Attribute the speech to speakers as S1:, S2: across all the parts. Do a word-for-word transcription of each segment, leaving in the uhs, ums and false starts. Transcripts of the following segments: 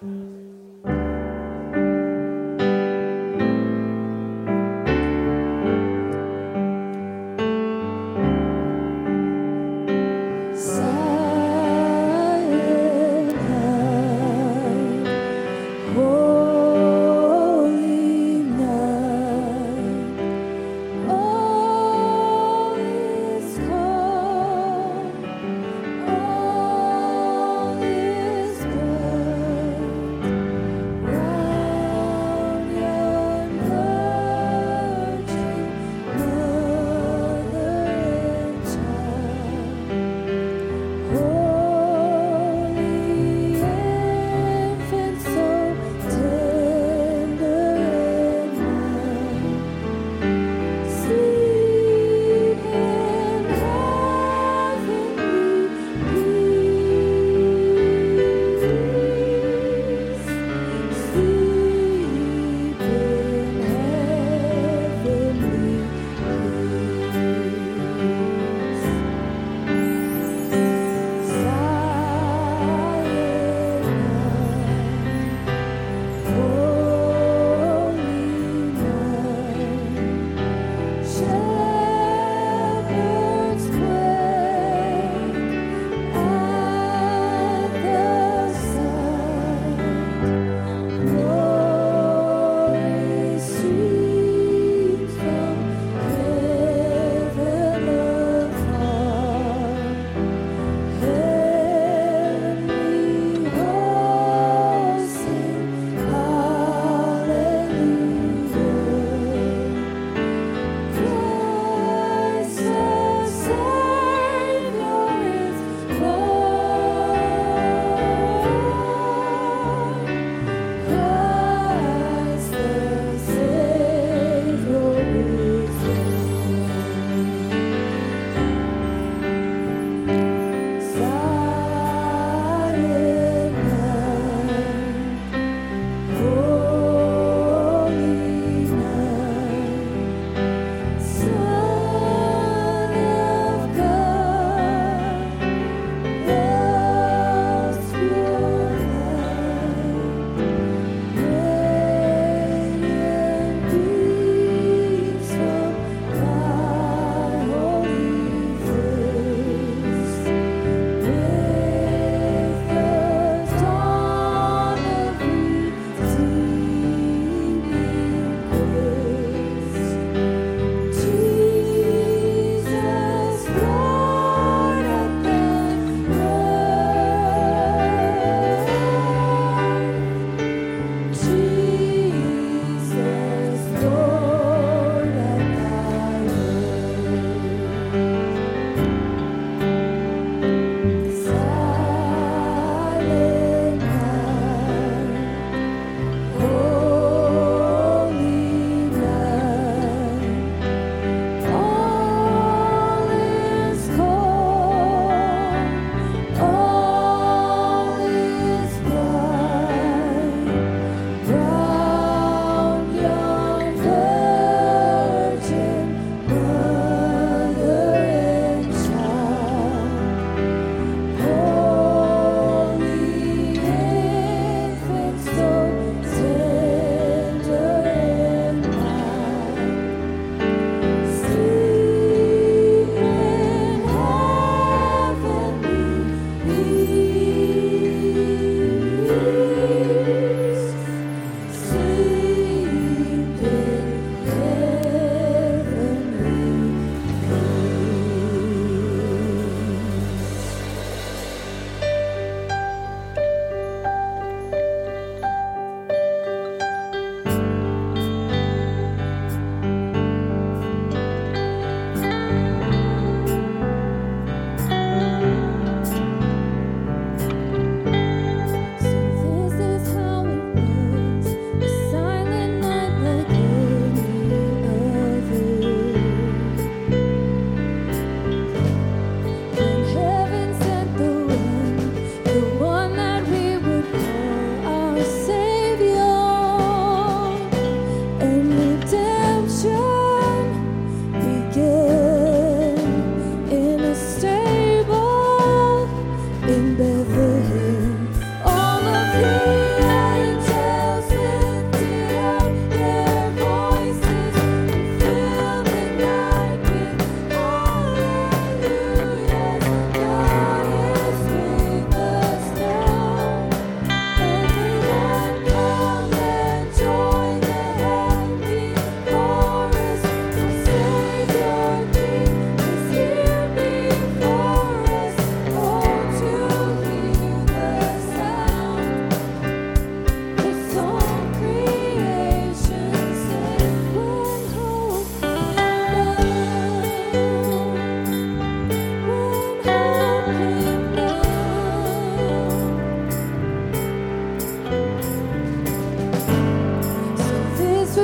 S1: All is bright.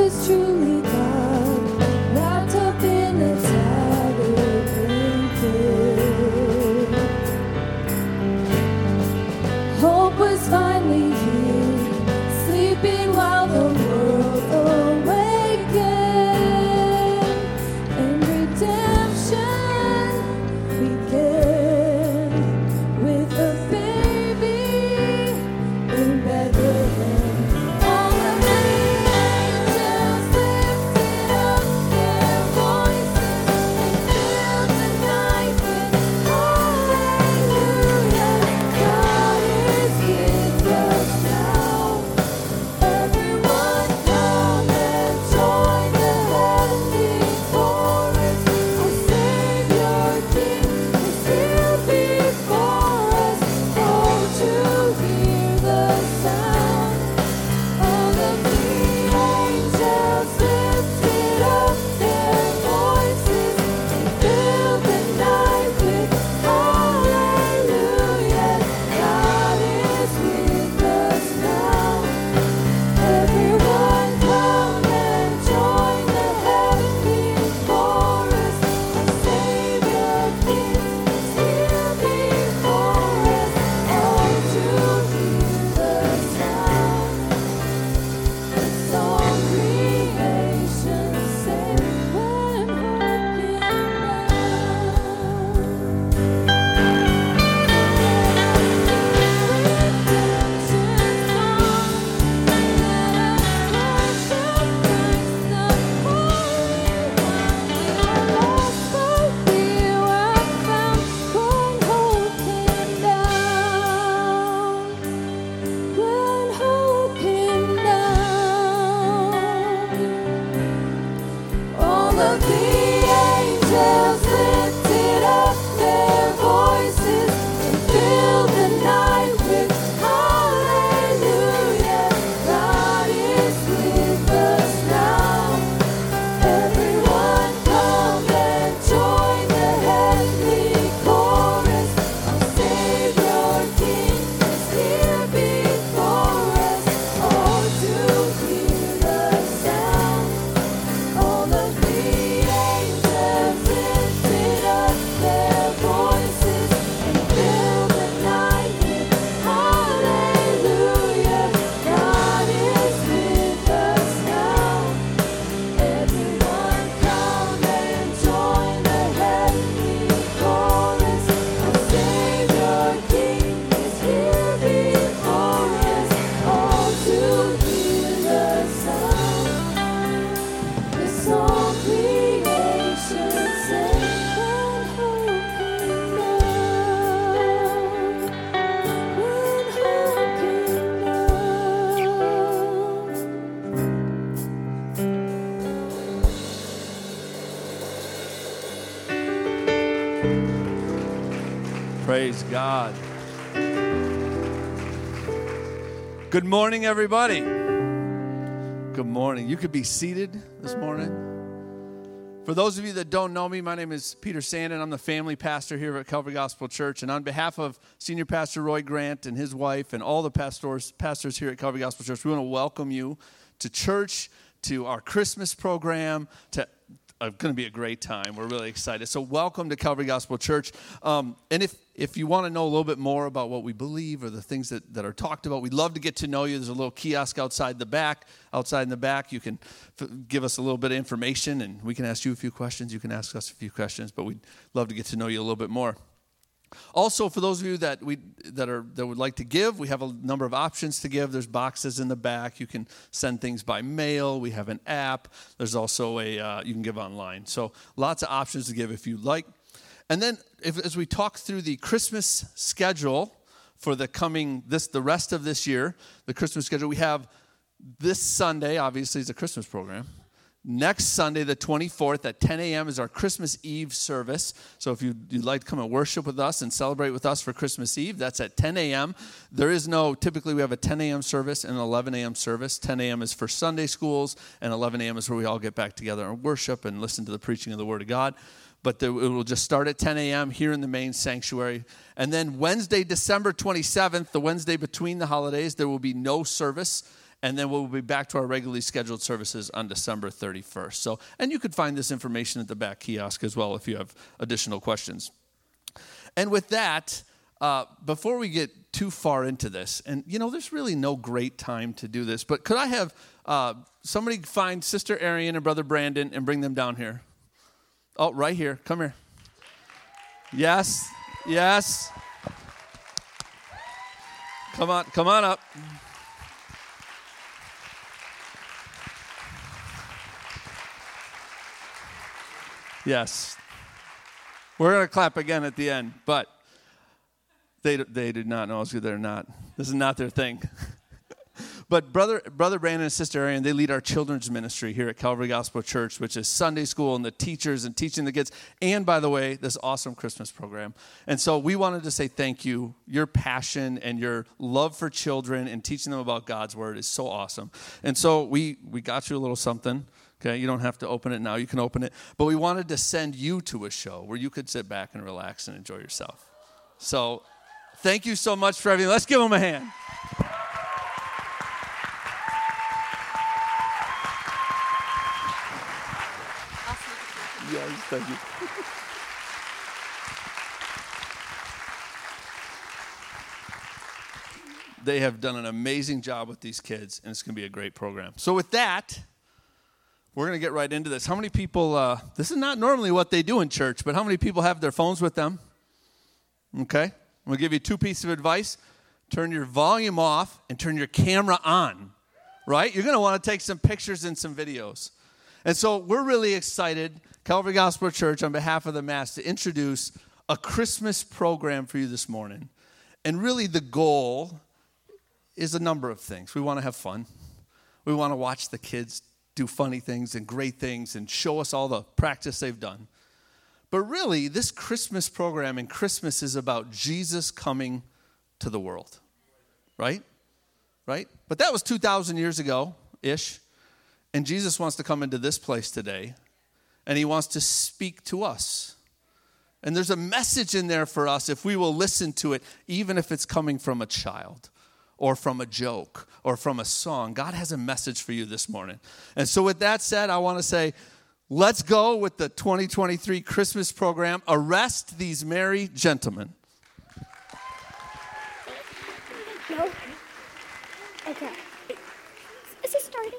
S1: is truly God, wrapped up in a tattered blanket. Hope was finally here, sleeping while the world awakened, and redemption began with a baby in Bethlehem. All of the angels lifted up their voices and filled the night with hallelujah. God is with us now. Everyone come and join the heavenly chorus. Our Savior King is here before us. Oh, to hear the sound all of the angels lifted up their voices and filled the night with hallelujah. God is with us now. Everyone come and join the heavenly chorus. Our Savior King is here before us. Oh, to hear the sound. It's all creation sing when hope came down. All of the angels lifted up their voices and filled the night with hallelujah. God is with us now. Everyone come and join the heavenly chorus. Our Savior King is here before us. Oh, to hear the sound. All of the angels lifted up their voices and filled the night with hallelujah. God is with us now. Everyone come and join the heavenly chorus. Our Savior King is here before us. Oh, to hear the sound. It's all creation sing when hope came down. When hope came down.
S2: Praise God. Good morning, everybody. Good morning. You could be seated this morning. For those of you that don't know me, my name is Peter Sandin. I'm the family pastor here at Calvary Gospel Church. And on behalf of Senior Pastor Roy Grant and his wife and all the pastors, pastors here at Calvary Gospel Church, we want to welcome you to church, to our Christmas program, to uh, going to be a great time. We're really excited. So welcome to Calvary Gospel Church. Um, and if if you want to know a little bit more about what we believe or the things that, that are talked about, we'd love to get to know you. There's a little kiosk outside the back. Outside in the back, you can f- give us a little bit of information, and we can ask you a few questions. You can ask us a few questions, but we'd love to get to know you a little bit more. Also, for those of you that we that are that would like to give, we have a number of options to give. There's boxes in the back. You can send things by mail. We have an app. There's also a uh, you can give online. So lots of options to give if you like. And then, if, as we talk through the Christmas schedule for the coming this the rest of this year, the Christmas schedule, we have this Sunday. Obviously, is a Christmas program. Next Sunday, the twenty-fourth, at ten a.m. is our Christmas Eve service. So if you'd, you'd like to come and worship with us and celebrate with us for Christmas Eve, that's at ten a.m. There is no, typically we have a ten a.m. service and an eleven a.m. service. ten a.m. is for Sunday schools, and eleven a.m. is where we all get back together and worship and listen to the preaching of the Word of God. But there, it will just start at ten a.m. here in the main sanctuary. And then Wednesday, December twenty-seventh, the Wednesday between the holidays, there will be no service. And then we'll be back to our regularly scheduled services on December thirty-first. So, and you could find this information at the back kiosk as well if you have additional questions. And with that, uh, before we get too far into this, and you know, there's really no great time to do this, but could I have uh, somebody find Sister Arian and Brother Brandon and bring them down here? Oh, right here. Come here. Yes. Yes. Come on. Come on up. Yes. We're going to clap again at the end, but they they did not know who they're not. This is not their thing. But brother brother Brandon and Sister Arian, they lead our children's ministry here at Calvary Gospel Church, which is Sunday school and the teachers and teaching the kids. And by the way, this awesome Christmas program. And so we wanted to say thank you. Your passion and your love for children and teaching them about God's word is so awesome. And so we we got you a little something. Okay, you don't have to open it now. You can open it. But we wanted to send you to a show where you could sit back and relax and enjoy yourself. So thank you so much for everything. Let's give them a hand. Yes, thank you. They have done an amazing job with these kids, and it's going to be a great program. So with that, we're going to get right into this. How many people, uh, this is not normally what they do in church, but how many people have their phones with them? Okay. I'm going to give you two pieces of advice. Turn your volume off and turn your camera on, right? You're going to want to take some pictures and some videos. And so we're really excited, Calvary Gospel Church, on behalf of the Mass, to introduce a Christmas program for you this morning. And really the goal is a number of things. We want to have fun. We want to watch the kids do funny things and great things and show us all the practice they've done. But really, this Christmas program and Christmas is about Jesus coming to the world, right? Right? But that was two thousand years ago-ish, and Jesus wants to come into this place today, and he wants to speak to us. And there's a message in there for us if we will listen to it, even if it's coming from a child, or from a joke, or from a song. God has a message for you this morning. And so with that said, I want to say, let's go with the twenty twenty-three Christmas program, Arrest These Merry Gentlemen.
S3: No? Okay. Is it starting?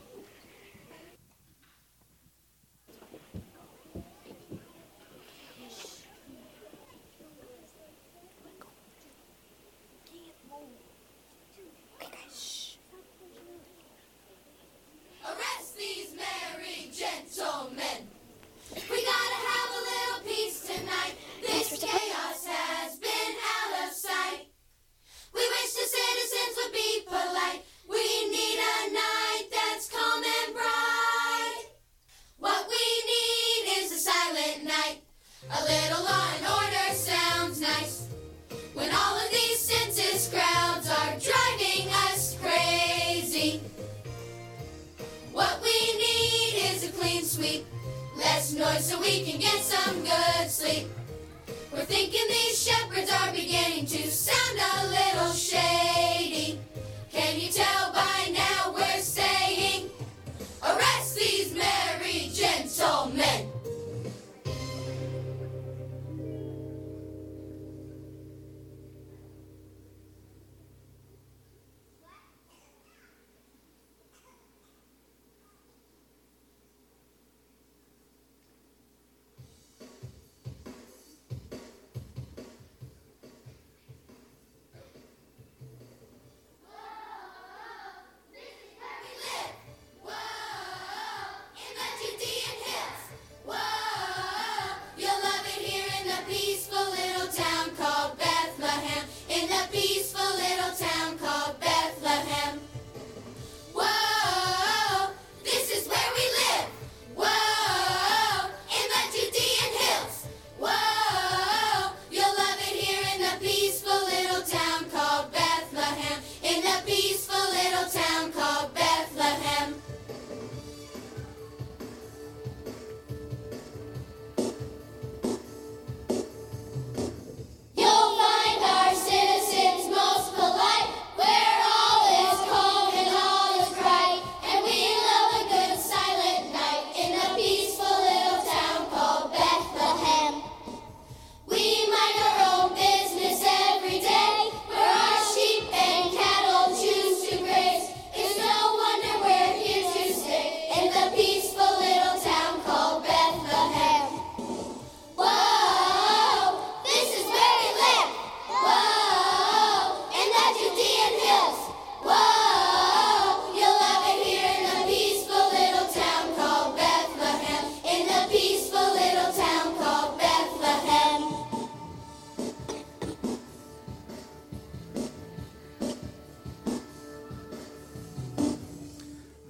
S1: Arrest these merry gentlemen. We gotta have a little peace tonight. This chaos has been out of sight. We wish the citizens would be polite. We need a night that's calm and bright. What we need is a silent night. A little law and order sounds nice. When all of these census crowds are driving us crazy. What we need is a clean sweep. Less noise so we can get some good sleep. We're thinking these shepherds are beginning to sound a little shady. Can you tell by now we're saying, arrest these merry gentlemen.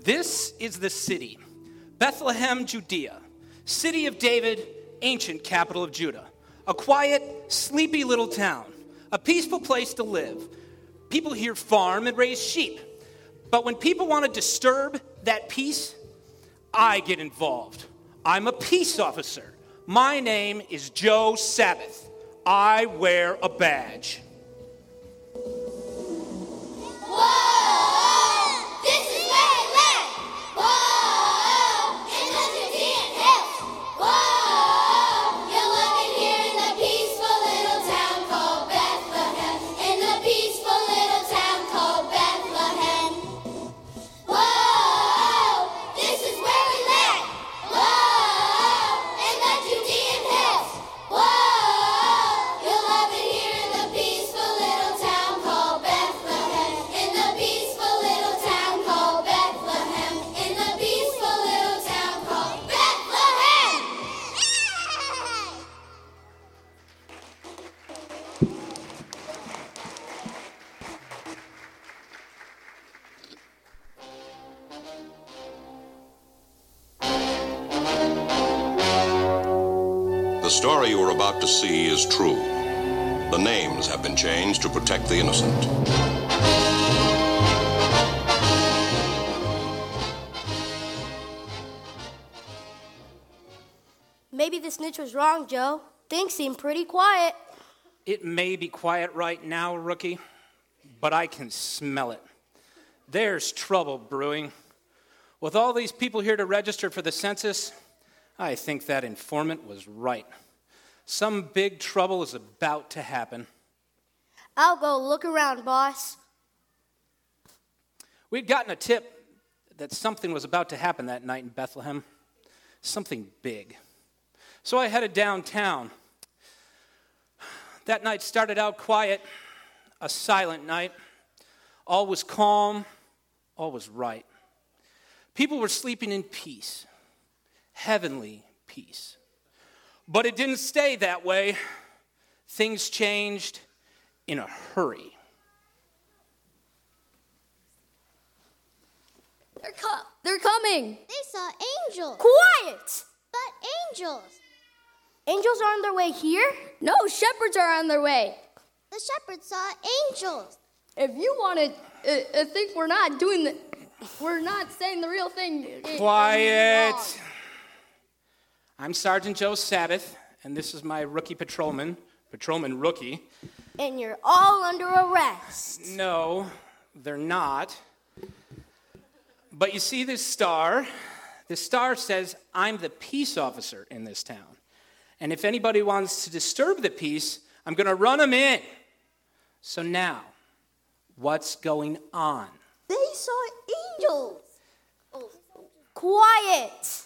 S4: This is the city, Bethlehem, Judea, city of David, ancient capital of Judah. A quiet, sleepy little town, a peaceful place to live. People here farm and raise sheep. But when people want to disturb that peace, I get involved. I'm a peace officer. My name is Joe Sabbath. I wear a badge.
S1: Whoa! This is where I live! Whoa! In the Judean hills! Whoa! You'll love it here in the peaceful little town called Bethlehem. In the peaceful little town called Bethlehem. Whoa! This is where we live! Whoa! In the Judean hills! Whoa! You'll love it here in the peaceful little town called Bethlehem. In the peaceful little town called Bethlehem. In the peaceful little town called Bethlehem.
S5: The story you are about to see is true. The names have been changed to protect the innocent.
S6: Maybe the snitch was wrong, Joe. Things seem pretty quiet.
S4: It may be quiet right now, rookie, but I can smell it. There's trouble brewing. With all these people here to register for the census, I think that informant was right. Some big trouble is about to happen.
S6: I'll go look around, boss.
S4: We'd gotten a tip that something was about to happen that night in Bethlehem. Something big. So I headed downtown. That night started out quiet, a silent night. All was calm, all was right. People were sleeping in peace, heavenly peace. But it didn't stay that way. Things changed in a hurry.
S7: They're, co- they're coming.
S3: They saw angels.
S6: Quiet!
S3: But angels.
S6: Angels are on their way here?
S7: No, shepherds are on their way.
S3: The shepherds saw angels.
S7: If you want to uh, uh, think we're not doing the, we're not saying the real thing. it-
S4: Quiet.
S7: wrong.
S4: I'm Sergeant Joe Sabbath, and this is my rookie patrolman, patrolman rookie.
S6: And you're all under arrest.
S4: No, they're not. But you see this star? The star says I'm the peace officer in this town. And if anybody wants to disturb the peace, I'm going to run them in. So now, what's going on?
S6: They saw angels. Oh. Quiet!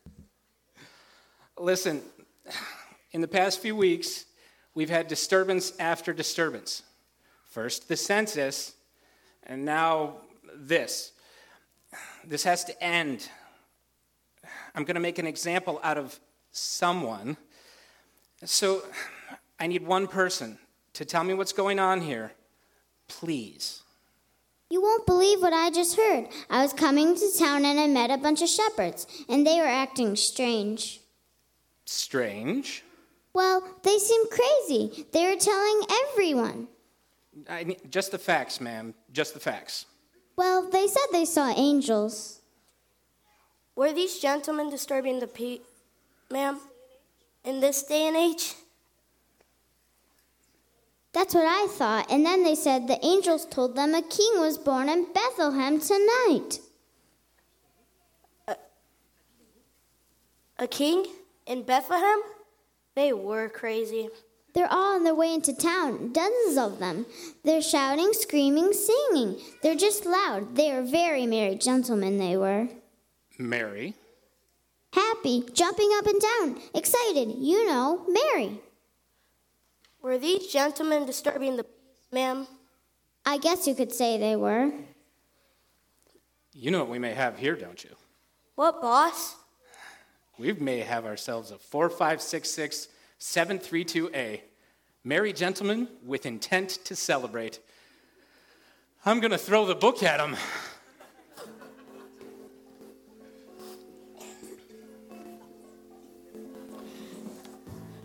S4: Listen, in the past few weeks, we've had disturbance after disturbance. First the census, and now this. This has to end. I'm going to make an example out of someone. So I need one person to tell me what's going on here. Please.
S3: You won't believe what I just heard. I was coming to town and I met a bunch of shepherds, and they were acting strange.
S4: Strange?
S3: Well, they seemed crazy. They were telling everyone.
S4: I need, just the facts, ma'am. Just the facts.
S3: Well, they said they saw angels.
S6: Were these gentlemen disturbing the peace, ma'am, in this day and age?
S3: That's what I thought. And then they said the angels told them a king was born in Bethlehem tonight.
S6: A, a king in Bethlehem? They were crazy.
S3: They're all on their way into town, dozens of them. They're shouting, screaming, singing. They're just loud. They are very merry gentlemen, they were.
S4: Mary?
S3: Happy, jumping up and down, excited, you know, merry.
S6: Were these gentlemen disturbing the peace, ma'am?
S3: I guess you could say they were.
S4: You know what we may have here, don't you?
S6: What, boss?
S4: We may have ourselves a four five six six seven three two A. Merry gentlemen with intent to celebrate. I'm going to throw the book at him.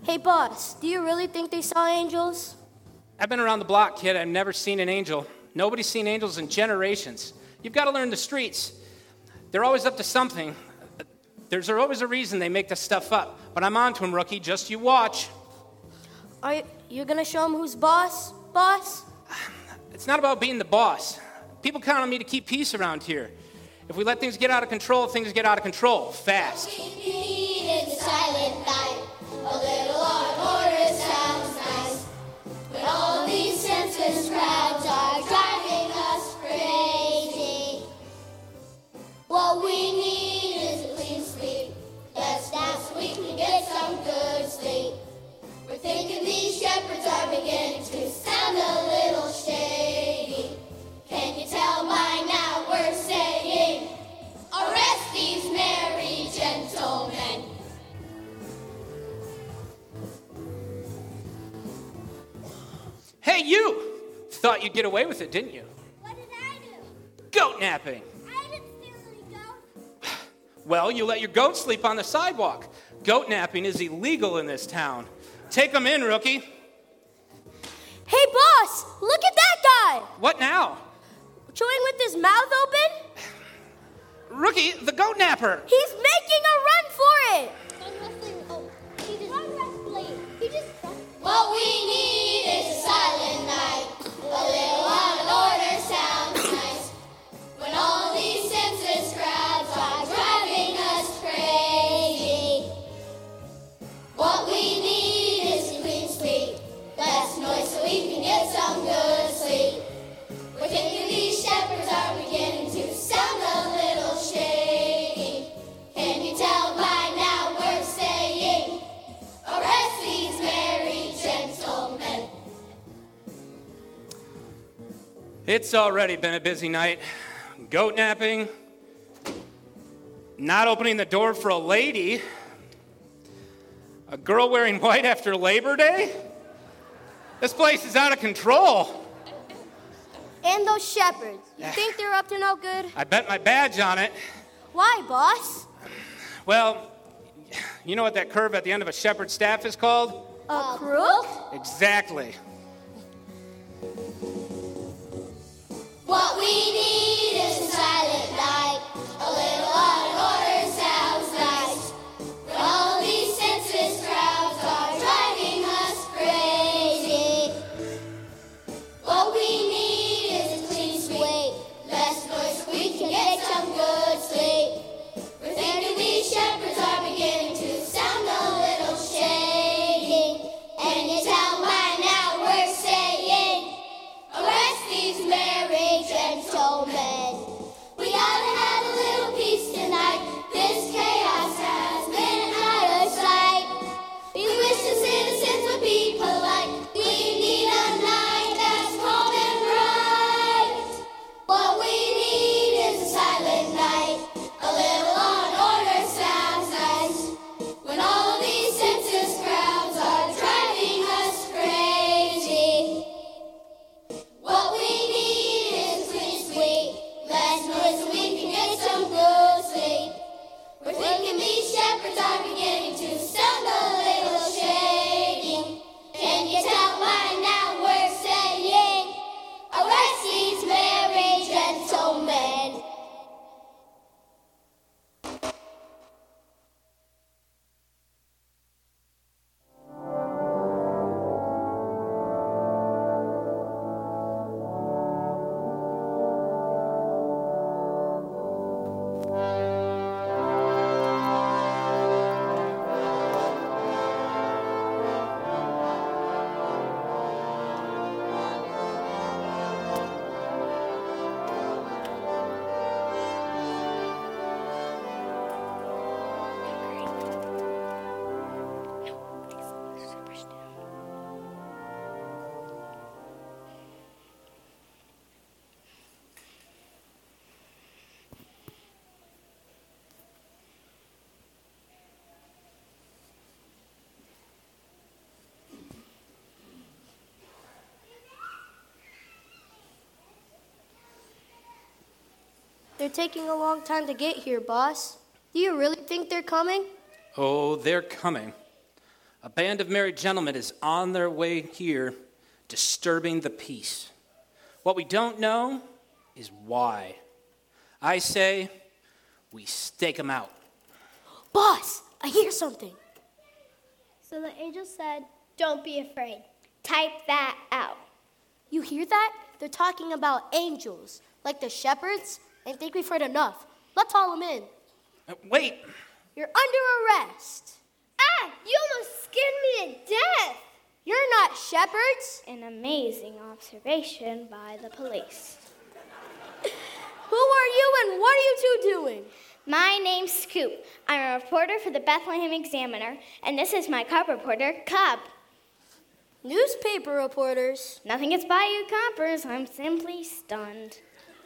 S6: Hey, boss, do you really think they saw angels?
S4: I've been around the block, kid. I've never seen an angel. Nobody's seen angels in generations. You've got to learn the streets. They're always up to something. There's always a reason they make this stuff up. But I'm on to him, rookie. Just you watch.
S6: Are you, you gonna show them who's boss, boss?
S4: It's not about being the boss. People count on me to keep peace around here. If we let things get out of control, things get out of control fast.
S1: We need is a silent night. A little law and order sounds nice. When all these senseless crowds are driving us crazy. What we need is a clean sweep. Let's dance so we can get some good sleep. We're thinking these shepherds are beginning to sound a little shady. Can you tell by now we're saying, arrest these merry gentlemen.
S4: Hey, you! Thought you'd get away with it, didn't you?
S1: What did I do?
S4: Goat napping.
S1: I didn't steal any goats.
S4: Well, you let your goat sleep on the sidewalk. Goat napping is illegal in this town. Take them in, rookie.
S6: Hey, boss, look at that guy!
S4: What now?
S6: Chewing with his mouth open?
S4: Rookie, the goat napper.
S6: He's making a run for it!
S3: Oh, he just wrestling. He just
S1: What we need is a silent night. A little law and order sounds nice. When all these senseless crowds are driving us crazy. What we need is a clean sweep. Less noise so we can get some good sleep. We're thinking these shepherds are beginning to sound a little shady. Can you tell by now we're saying, arrest these merry gentlemen.
S4: It's already been a busy night. Goat napping. Not opening the door for a lady. A girl wearing white after Labor Day? This place is out of control.
S6: And those shepherds, you think they're up to no good?
S4: I bet my badge on it.
S6: Why, boss?
S4: Well, you know what that curve at the end of a shepherd's staff is called?
S6: A crook?
S4: Exactly.
S1: What we need is a silent night. A little law and order sounds nice. When all these senseless crowds are driving us crazy. What we need is a clean sweep. Less noise so we can get some good sleep. We're thinking these shepherds are beginning to sound a little shady. And you tell by now we're saying, arrest these merry gentlemen. We gotta have a little peace tonight. This chaos has been out of sight. We wish the citizens would be polite. We need a night that's calm and bright. What we need is a silent night. A little law and order sounds nice. When all these senseless crowds are driving us crazy. What we need is clean sweep. Less noise so we can get some good sleep. We're thinking these shepherds are beginning to sound a little shady. Can you tell by now we're saying, arrest these merry gentlemen.
S6: They're taking a long time to get here, boss. Do you really think they're coming?
S4: Oh, they're coming. A band of merry gentlemen is on their way here, disturbing the peace. What we don't know is why. I say, we stake them out.
S6: Boss, I hear something.
S7: So the angel said, don't be afraid. Type that out.
S6: You hear that? They're talking about angels, like the shepherds. I think we've heard enough. Let's haul them in.
S4: Uh, wait.
S6: You're under arrest.
S7: Ah, you almost scared me to death.
S6: You're not shepherds.
S7: An amazing observation by the police.
S6: Who are you and what are you two doing?
S7: My name's Scoop. I'm a reporter for the Bethlehem Examiner, and this is my cub reporter, Cub.
S6: Newspaper reporters.
S7: Nothing gets by you, coppers. I'm simply stunned.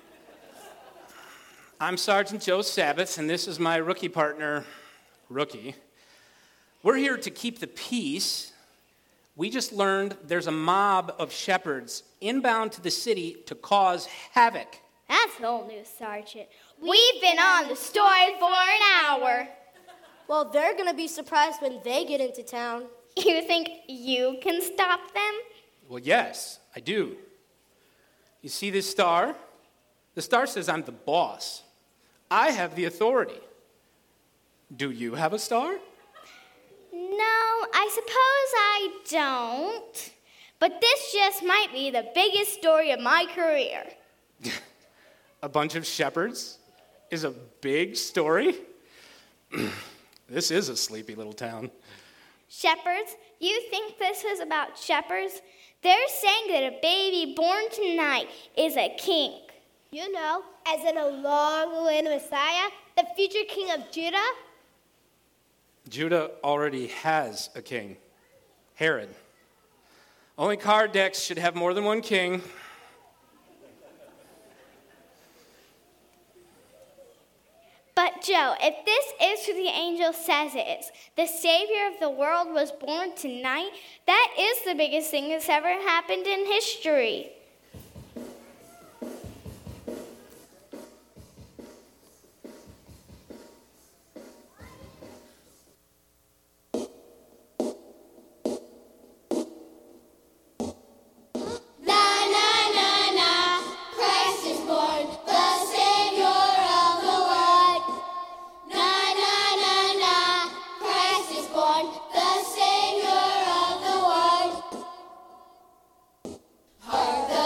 S4: I'm Sergeant Joe Sabbath, and this is my rookie partner, Rookie. We're here to keep the peace. We just learned there's a mob of shepherds inbound to the city to cause havoc.
S7: That's old news, Sergeant. We've been on the story for an hour.
S6: Well, they're going to be surprised when they get into town.
S7: You think you can stop them?
S4: Well, yes, I do. You see this star? The star says I'm the boss. I have the authority. Do you have a star?
S7: No, I suppose I don't. But this just might be the biggest story of my career.
S4: A bunch of shepherds is a big story? This is a sleepy little town.
S7: Shepherds? You think this is about shepherds? They're saying that a baby born tonight is a king.
S8: You know, as in a long-awaited Messiah, the future king of Judah?
S4: Judah already has a king, Herod. Only card decks should have more than one king.
S7: But Joe, if this is who the angel says it is, the Savior of the world was born tonight, that is the biggest thing that's ever happened in history.
S1: Heard the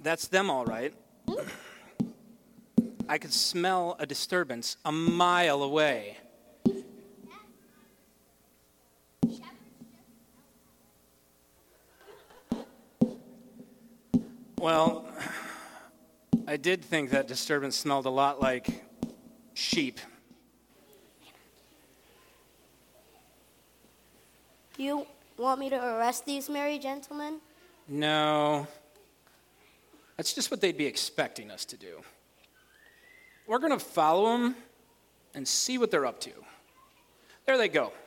S4: That's them all right. I could smell a disturbance a mile away. Well, I did think that disturbance smelled a lot like sheep.
S6: You want me to arrest these merry gentlemen?
S4: No. That's just what they'd be expecting us to do. We're going to follow them and see what they're up to. There they go.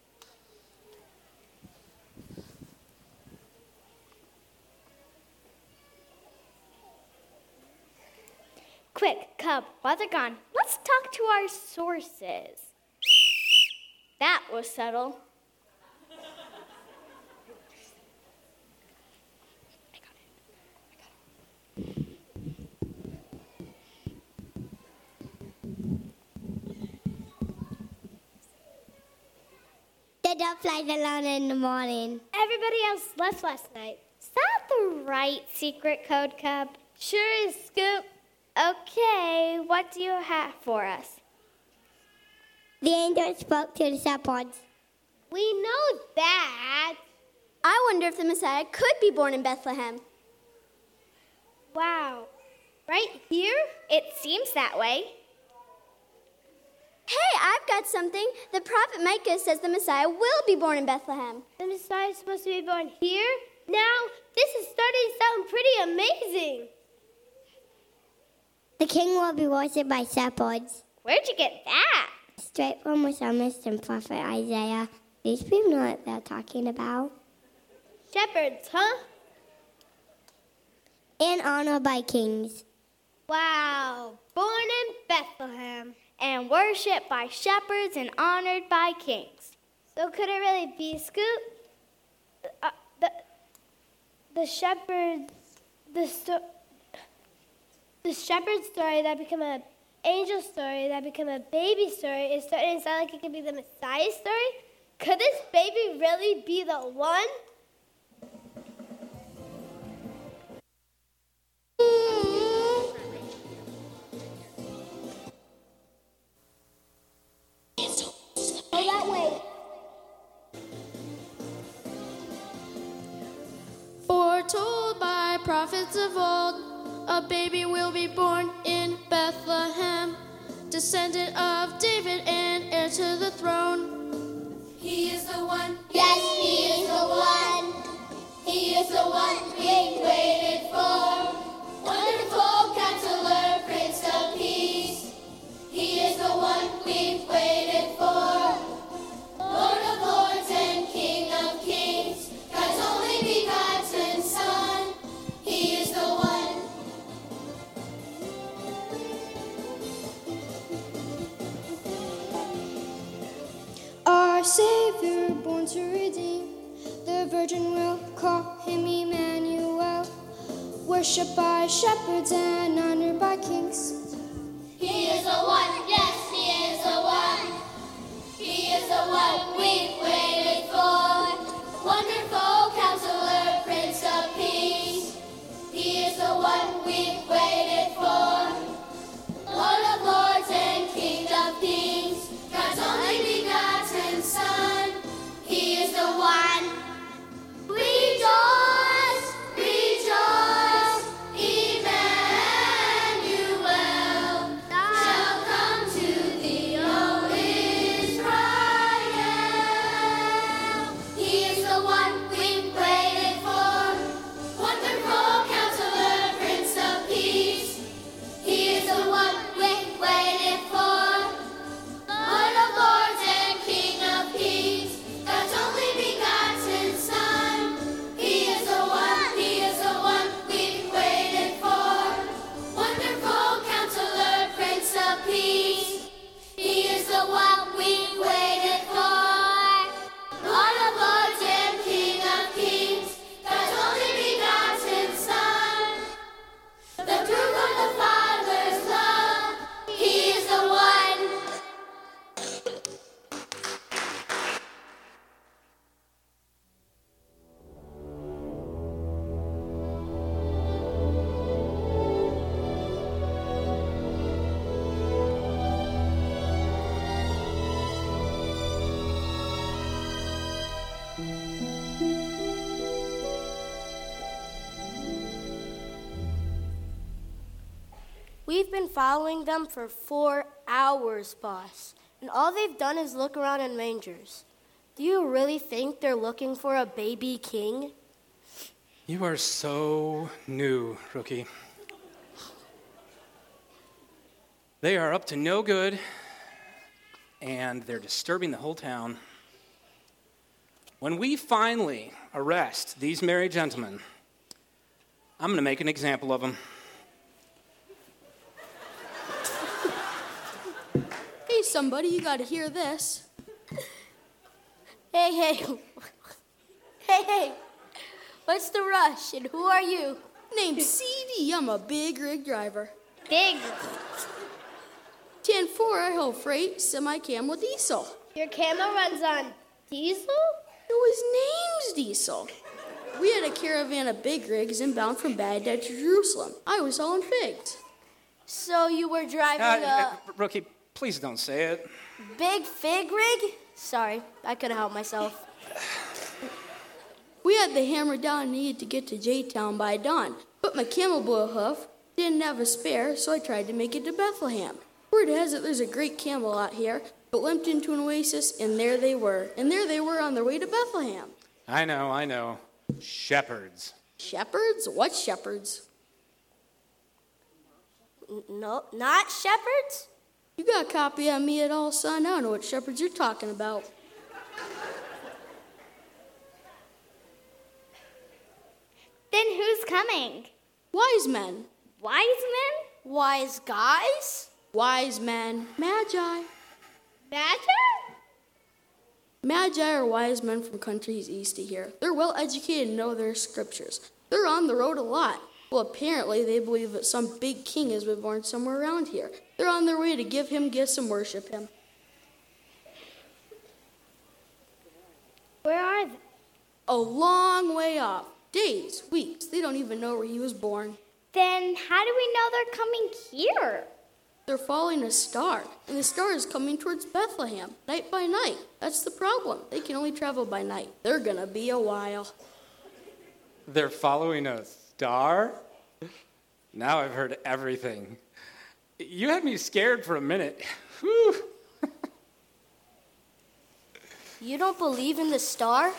S7: Quick, Cub, while they're gone, let's talk to our sources. That was subtle.
S8: The dove flies alone in the morning.
S7: Everybody else left last night. Is that the right secret code, Cub? Sure is, Scoop. Okay, what do you have for us?
S8: The angel spoke to the shepherds.
S7: We know that.
S3: I wonder if the Messiah could be born in Bethlehem.
S7: Wow. Right here? It seems that way.
S3: Hey, I've got something. The prophet Micah says the Messiah will be born in Bethlehem.
S8: The Messiah is supposed to be born here? Now, this is starting to sound pretty amazing. The king will be worshipped by shepherds.
S7: Where'd you get that?
S8: Straight from the psalmist and prophet Isaiah. These people know what they're talking about.
S7: Shepherds, huh?
S8: And honored by kings.
S7: Wow. Born in Bethlehem. And worshipped by shepherds and honored by kings.
S8: So could it really be, Scoop? Uh, the, the shepherds, the, sto- the shepherd story that became an angel story that became a baby story is starting to sound like it could be the Messiah story? Could this baby really be the one?
S9: Foretold by prophets of old, a baby will be born in Bethlehem, descendant of David and heir to the throne.
S1: He is the one, yes, he is the one. He is the one being waited for. Wonderful Counselor, Prince of Peace. He is the one we've waited for. Lord of Lords and King of Kings, God's only begotten Son. He is the one.
S9: Our Savior born to redeem, the Virgin will call him Emmanuel, worshipped by shepherds and honored by kings.
S1: He is the one, yes, he is the one. He is the one we've waited for. Wonderful Counselor, Prince of Peace. He is the one we've waited for. Lord of Lords and King of Kings, God's only begotten Son. He is the one. Rejoice, rejoice, Emmanuel shall come.
S6: We've been following them for four hours, boss, and all they've done is look around in mangers. Do you really think they're looking for a baby king?
S4: You are so new, rookie. They are up to no good, and they're disturbing the whole town. When we finally arrest these merry gentlemen, I'm going to make an example of them.
S10: Hey, somebody, you gotta hear this.
S6: Hey, hey. Hey, hey. What's the rush, and who are you?
S10: Name's C D. I'm a big rig driver.
S7: Big.
S10: ten four, I haul freight, semi-camel diesel.
S8: Your camel runs on diesel?
S10: No, his name's Diesel. We had a caravan of big rigs inbound from Baghdad to Jerusalem. I was hauling figs.
S6: So you were driving
S4: Uh,
S6: a
S4: uh, rookie, please don't say it.
S6: big fig rig? Sorry, I couldn't help myself.
S10: We had the hammer down and needed to get to J-Town by dawn, but my camel blew a hoof, didn't have a spare, so I tried to make it to Bethlehem. Word has it there's a great camel out here, but limped into an oasis, and there they were. And there they were on their way to Bethlehem.
S4: I know, I know. Shepherds.
S10: Shepherds? What shepherds?
S6: N- No, not shepherds?
S10: You got a copy of me at all, son? I don't know what shepherds you're talking about.
S7: Then who's coming?
S10: Wise men.
S7: Wise men?
S6: Wise guys?
S10: Wise men. Magi.
S7: Magi?
S10: Magi are wise men from countries east of here. They're well educated and know their scriptures. They're on the road a lot. Well, apparently they believe that some big king has been born somewhere around here. They're on their way to give him gifts and worship him.
S8: Where are they?
S10: A long way off. Days, weeks. They don't even know where he was born.
S7: Then how do we know they're coming here?
S10: They're following a star, and the star is coming towards Bethlehem, night by night. That's the problem. They can only travel by night. They're gonna be a while.
S4: They're following a star? Now I've heard everything. You had me scared for a minute. Whew.
S6: You don't believe in the star?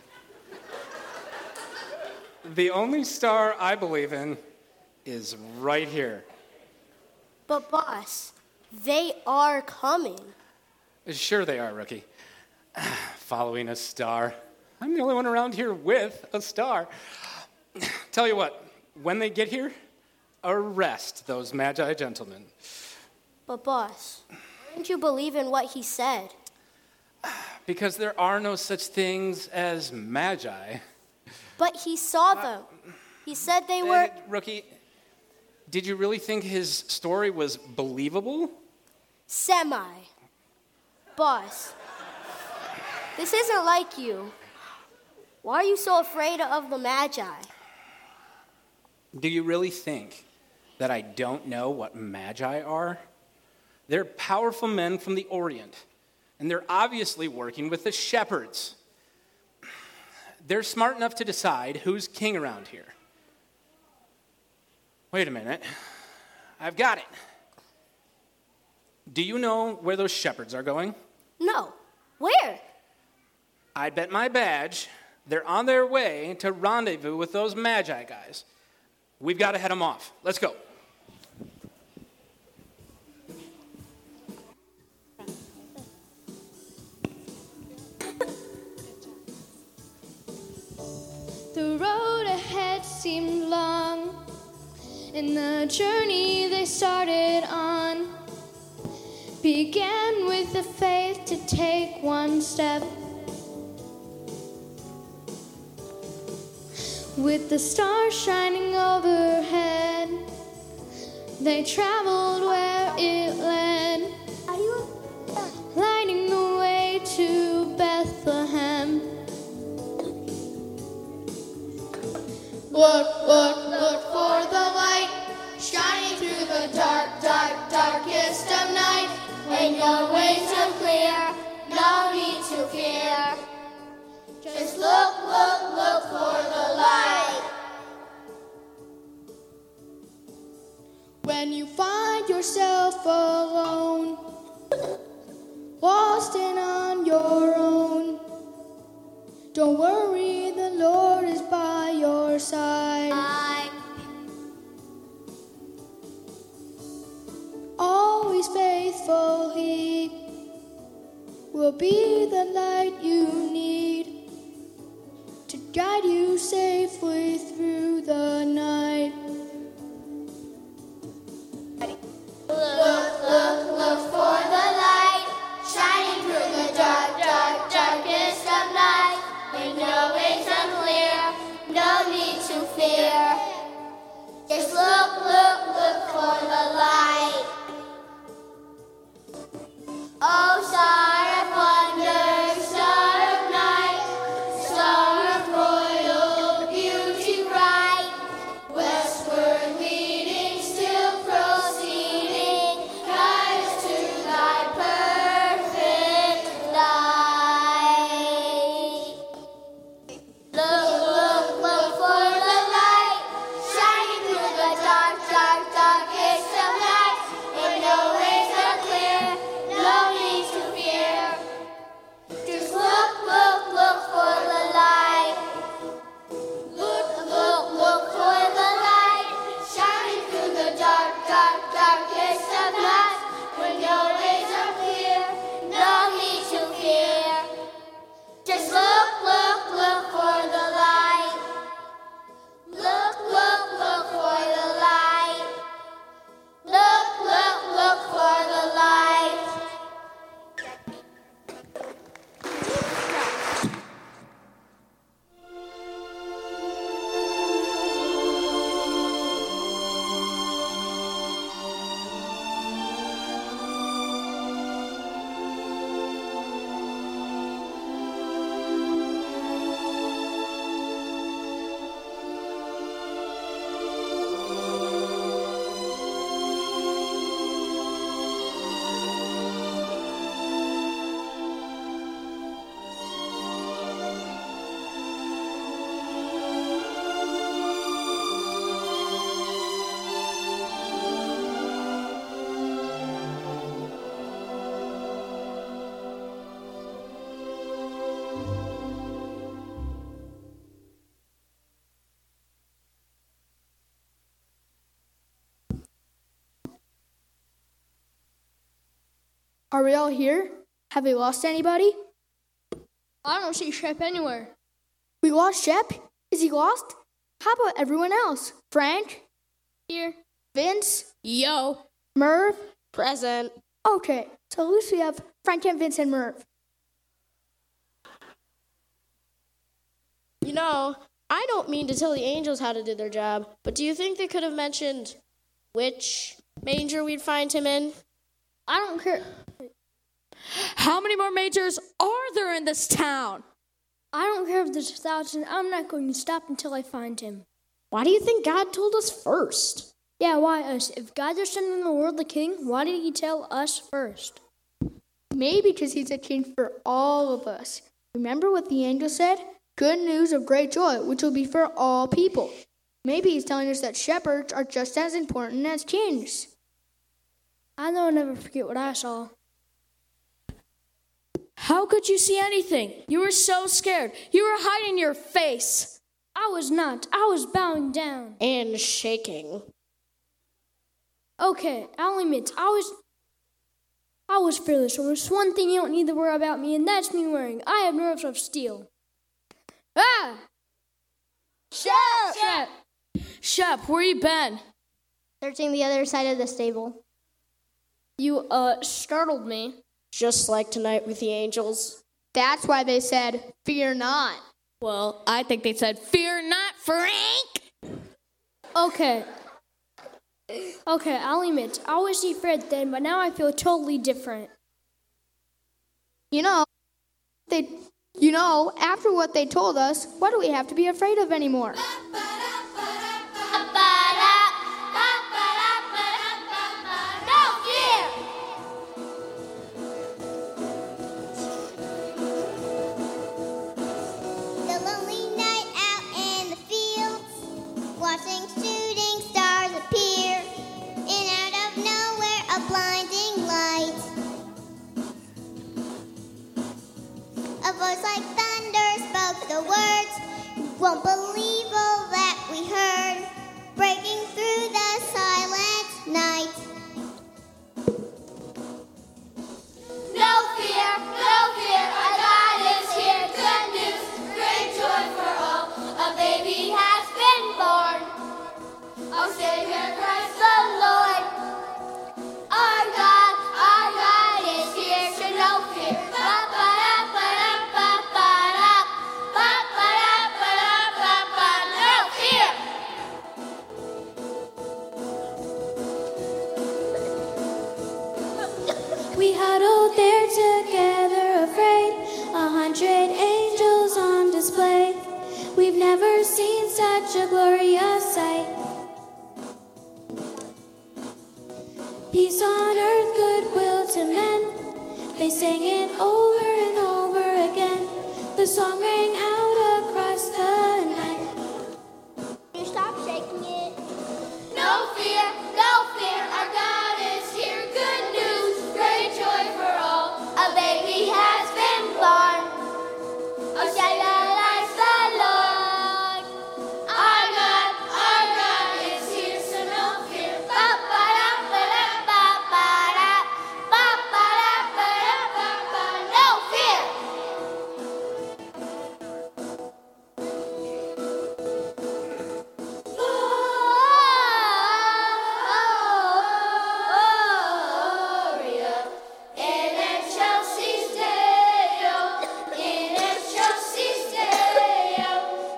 S4: The only star I believe in is right here.
S6: But boss, they are coming.
S4: Sure they are, rookie. Following a star. I'm the only one around here with a star. Tell you what, when they get here, arrest those Magi gentlemen.
S6: But boss, didn't you believe in what he said?
S4: Because there are no such things as Magi.
S6: But he saw them. He said they were...
S4: Uh, rookie, did you really think his story was believable?
S6: Semi. Boss, this isn't like you. Why are you so afraid of the Magi?
S4: Do you really think that I don't know what Magi are? They're powerful men from the Orient, and they're obviously working with the shepherds. They're smart enough to decide who's king around here. Wait a minute. I've got it. Do you know where those shepherds are going?
S6: No. Where?
S4: I bet my badge they're on their way to rendezvous with those Magi guys. We've got to head them off. Let's go.
S9: The road ahead seemed long, and the journey they started on began with the faith to take one step. With the stars shining overhead, they traveled where it led, lighting the way to Bethlehem.
S11: Look, look, look for the light, shining through the dark, dark, darkest of night. When your ways are clear, no need to fear. Just look, look, look for the light.
S9: When you find yourself alone, lost and on your own, don't worry, the Lord is by your side. Always faithful, He will be the light you need to guide you safely through the night.
S11: Look, look, look for the light, shining through the dark, dark, darkest of night. When your ways unclear, no need to fear. Just look, look, look for the light. Oh, star of wonder, star of night, star of royal beauty bright, westward leading, still proceeding, guide us to thy perfect light. Look, look, look for the light, shining through the dark, dark, darkest of night. And no ways are clear, no need to fear. Just look, look, look for the light. Look, look, look for the light, shining through the dark, dark, darkest of night. When your ways are clear, no need to fear. Just look, look, look for the light. Look, look, look for the light. Look, look, look for the light.
S10: Are we all here? Have we lost anybody? I don't see Shep anywhere. We lost Shep? Is he lost? How about everyone else? Frank? Here. Vince? Yo. Merv? Present. Okay, so at least we have Frank and Vince and Merv.
S12: You know, I don't mean to tell the angels how to do their job, but do you think they could have mentioned which manger we'd find him in?
S10: I don't care.
S13: How many more mangers are there in this town?
S10: I don't care if there's a thousand. I'm not going to stop until I find him.
S12: Why do you think God told us first?
S10: Yeah, why us? If God is sending the world the king, why did he tell us first? Maybe because he's a king for all of us. Remember what the angel said? Good news of great joy, which will be for all people. Maybe he's telling us that shepherds are just as important as kings. I know I'll never forget what I saw.
S13: How could you see anything? You were so scared. You were hiding your face.
S10: I was not. I was bowing down.
S12: And shaking.
S10: Okay, I'll admit, I was... I was fearless. So there's one thing you don't need to worry about me, and that's me wearing. I have nerves of steel. Ah!
S8: Shep!
S10: Shep!
S13: Shep, where you been?
S3: Searching the other side of the stable.
S10: You, uh, startled me.
S12: Just like tonight with the angels.
S10: That's why they said, fear not.
S13: Well, I think they said, fear not, Frank!
S10: Okay. Okay, I'll admit, I was afraid then, but now I feel totally different. You know, they, you know, after what they told us, what do we have to be afraid of anymore?
S11: voice like thunder spoke the words. You won't believe all that we heard, breaking through the silent night.
S1: No fear, no fear, our God is here. Good news, great joy for all. A baby has been born, our Savior Christ the Lord. Our God, our God is here, so no fear. Ba-ba-da-ba-da-ba-ba-da. Ba-ba-da-ba-da-ba-ba. No fear.
S9: We huddled there together, afraid, a hundred angels on display. We've never seen such a glorious sight. Peace on earth, goodwill to men. They sang it over and over again. The song rang out across the night.
S11: You stop shaking it.
S1: No fear, no fear, our God is here. Good news, great joy for all. A baby has been born. Oh, celebrate the Lord. Our God, our God is here, so no fear. Ba-ba-da-ba-da-ba-ba-da. Ba-ba-da-ba-da-ba-ba. No fear. Gloria in excelsis Deo, in excelsis Deo.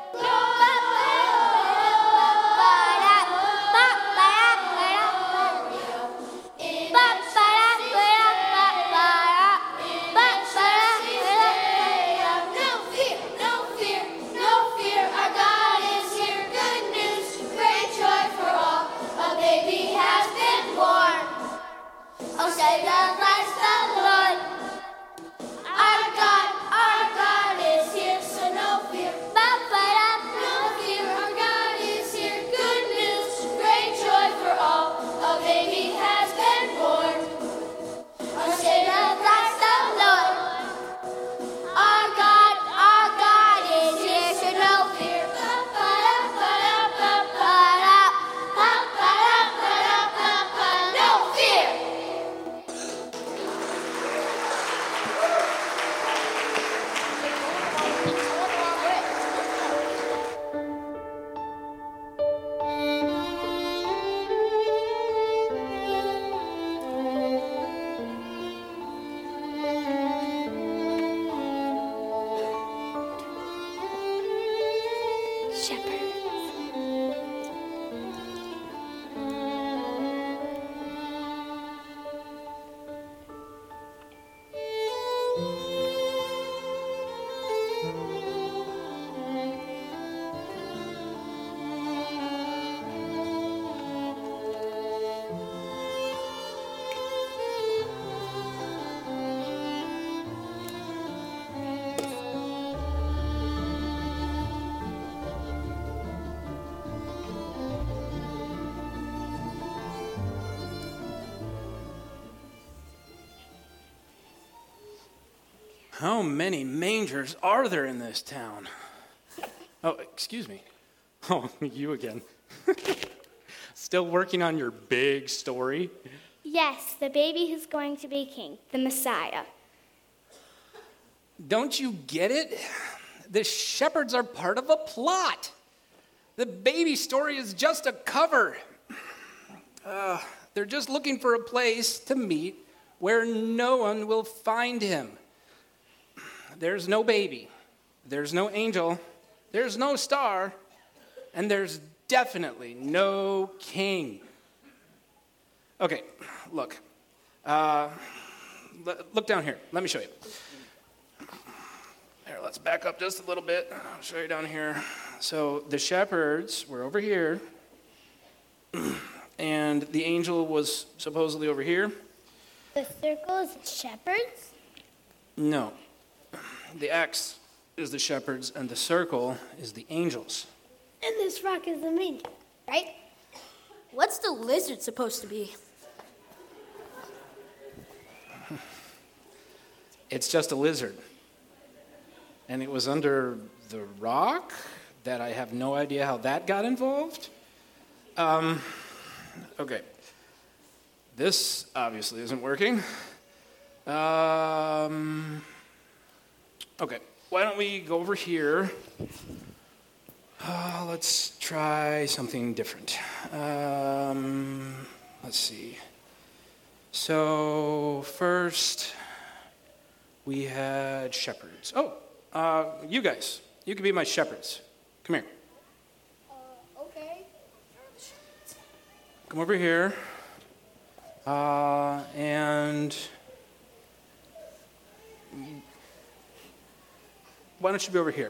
S1: No fear, no fear, no fear, our God is here. Good news, great joy for all. A baby has been born. Oh, Savior Christ the Lord. Our God, our God is here, so no fear. Ba-ba-da, no fear, our God is here. Good news, great joy for all. A baby has been born. Oh, Savior Christ the Lord. Our God, our God is here, so no fear. Ba-ba-da, ba-da, ba-ba-da. Ba-ba-da, ba-da, ba-ba. No fear.
S4: How many mangers are there in this town? Oh, excuse me. Oh, you again. Still working on your big story?
S7: Yes, the baby who's going to be king, the Messiah.
S4: Don't you get it? The shepherds are part of a plot. The baby story is just a cover. Uh, they're just looking for a place to meet where no one will find him. There's no baby, there's no angel, there's no star, and there's definitely no king. Okay, look. Uh, look down here. Let me show you. Here, let's back up just a little bit. I'll show you down here. So the shepherds were over here, and the angel was supposedly over here.
S8: The circle is shepherds?
S4: No. The X is the shepherds, and the circle is the angels.
S8: And this rock is the manger, right?
S6: What's the lizard supposed to be?
S4: It's just a lizard. and it was under the rock that I have no idea how that got involved. Um, okay. This obviously isn't working. Um, okay, why don't we go over here? Uh, let's try something different. Um, let's see. So first, we had shepherds. Oh, uh, you guys, you can be my shepherds. Come here.
S8: Uh, okay.
S4: Come over here. Uh, and why don't you be over here?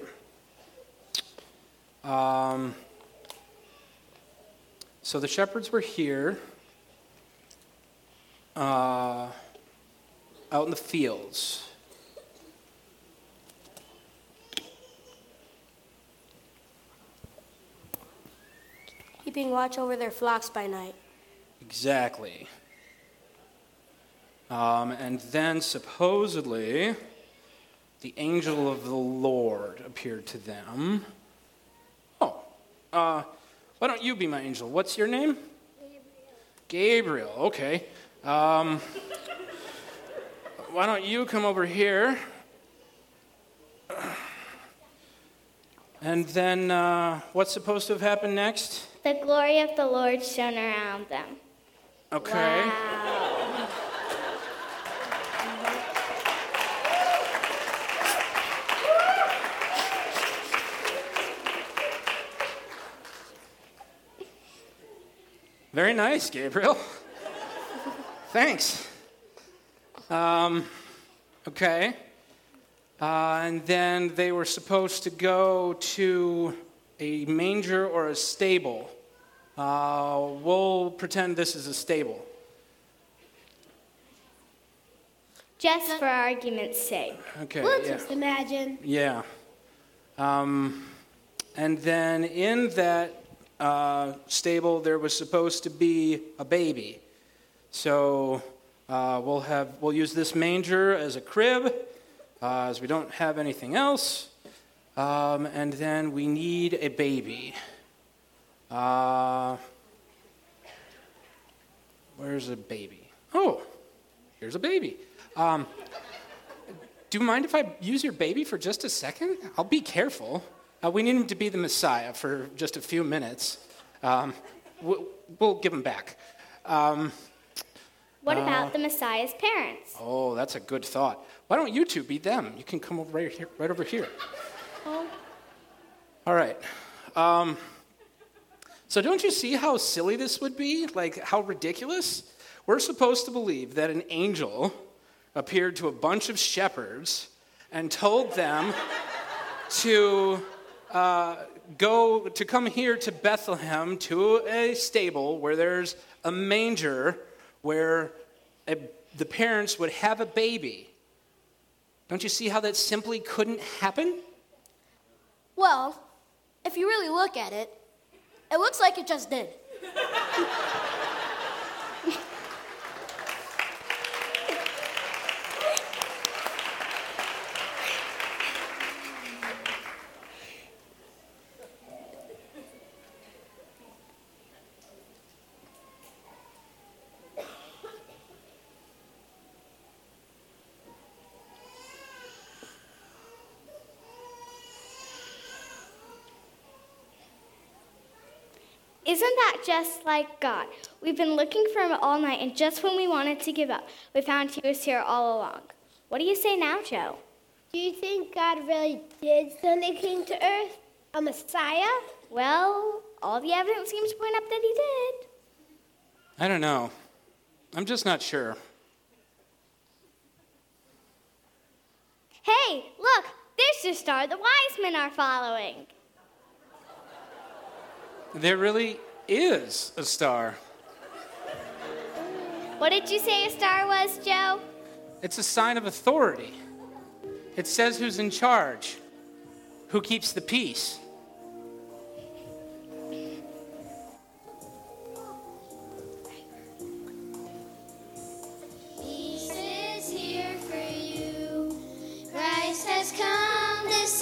S4: Um, so the shepherds were here, uh, out in the fields.
S6: Keeping watch over their flocks by night.
S4: Exactly. Um, and then supposedly, the angel of the Lord appeared to them. Oh, uh, why don't you be my angel? What's your name? Gabriel. Gabriel, okay. Um, why don't you come over here? And then, uh, what's supposed to have happened next?
S7: The glory of the Lord shone around them.
S4: Okay.
S7: Wow.
S4: Very nice, Gabriel. Thanks. Um, okay. Uh, and then they were supposed to go to a manger or a stable. Uh, we'll pretend this is a stable.
S7: Just for argument's sake.
S4: Okay,
S8: Let's
S4: yeah.
S8: just imagine.
S4: Yeah. Um, and then in that uh, stable, there was supposed to be a baby. So uh, we'll have we'll use this manger as a crib, uh, as we don't have anything else. Um, and then we need a baby. Uh, where's a baby? Oh, here's a baby. Um, do you mind if I use your baby for just a second? I'll be careful. Uh, we need him to be the Messiah for just a few minutes. Um, we'll, we'll give him back. Um,
S7: what
S4: uh,
S7: about the Messiah's parents?
S4: Oh, that's a good thought. Why don't you two be them? You can come over right here, right over here.
S7: Oh.
S4: All right. Um, so don't you see how silly this would be? Like, how ridiculous? We're supposed to believe that an angel appeared to a bunch of shepherds and told them to uh, go, to come here to Bethlehem, to a stable where there's a manger where a, the parents would have a baby. Don't you see how that simply couldn't happen?
S6: Well, if you really look at it, it looks like it just did.
S7: Isn't that just like God? We've been looking for him all night, and just when we wanted to give up, we found he was here all along. What do you say now, Joe?
S8: Do you think God really did send a king to earth? A Messiah?
S7: Well, all the evidence seems to point up that he did.
S4: I don't know. I'm just not sure.
S7: Hey, look, there's the star the wise men are following.
S4: There really is a star.
S7: What did you say a star was, Joe?
S4: It's a sign of authority. It says who's in charge, who keeps the peace.
S11: Peace is here for you. Christ has come, this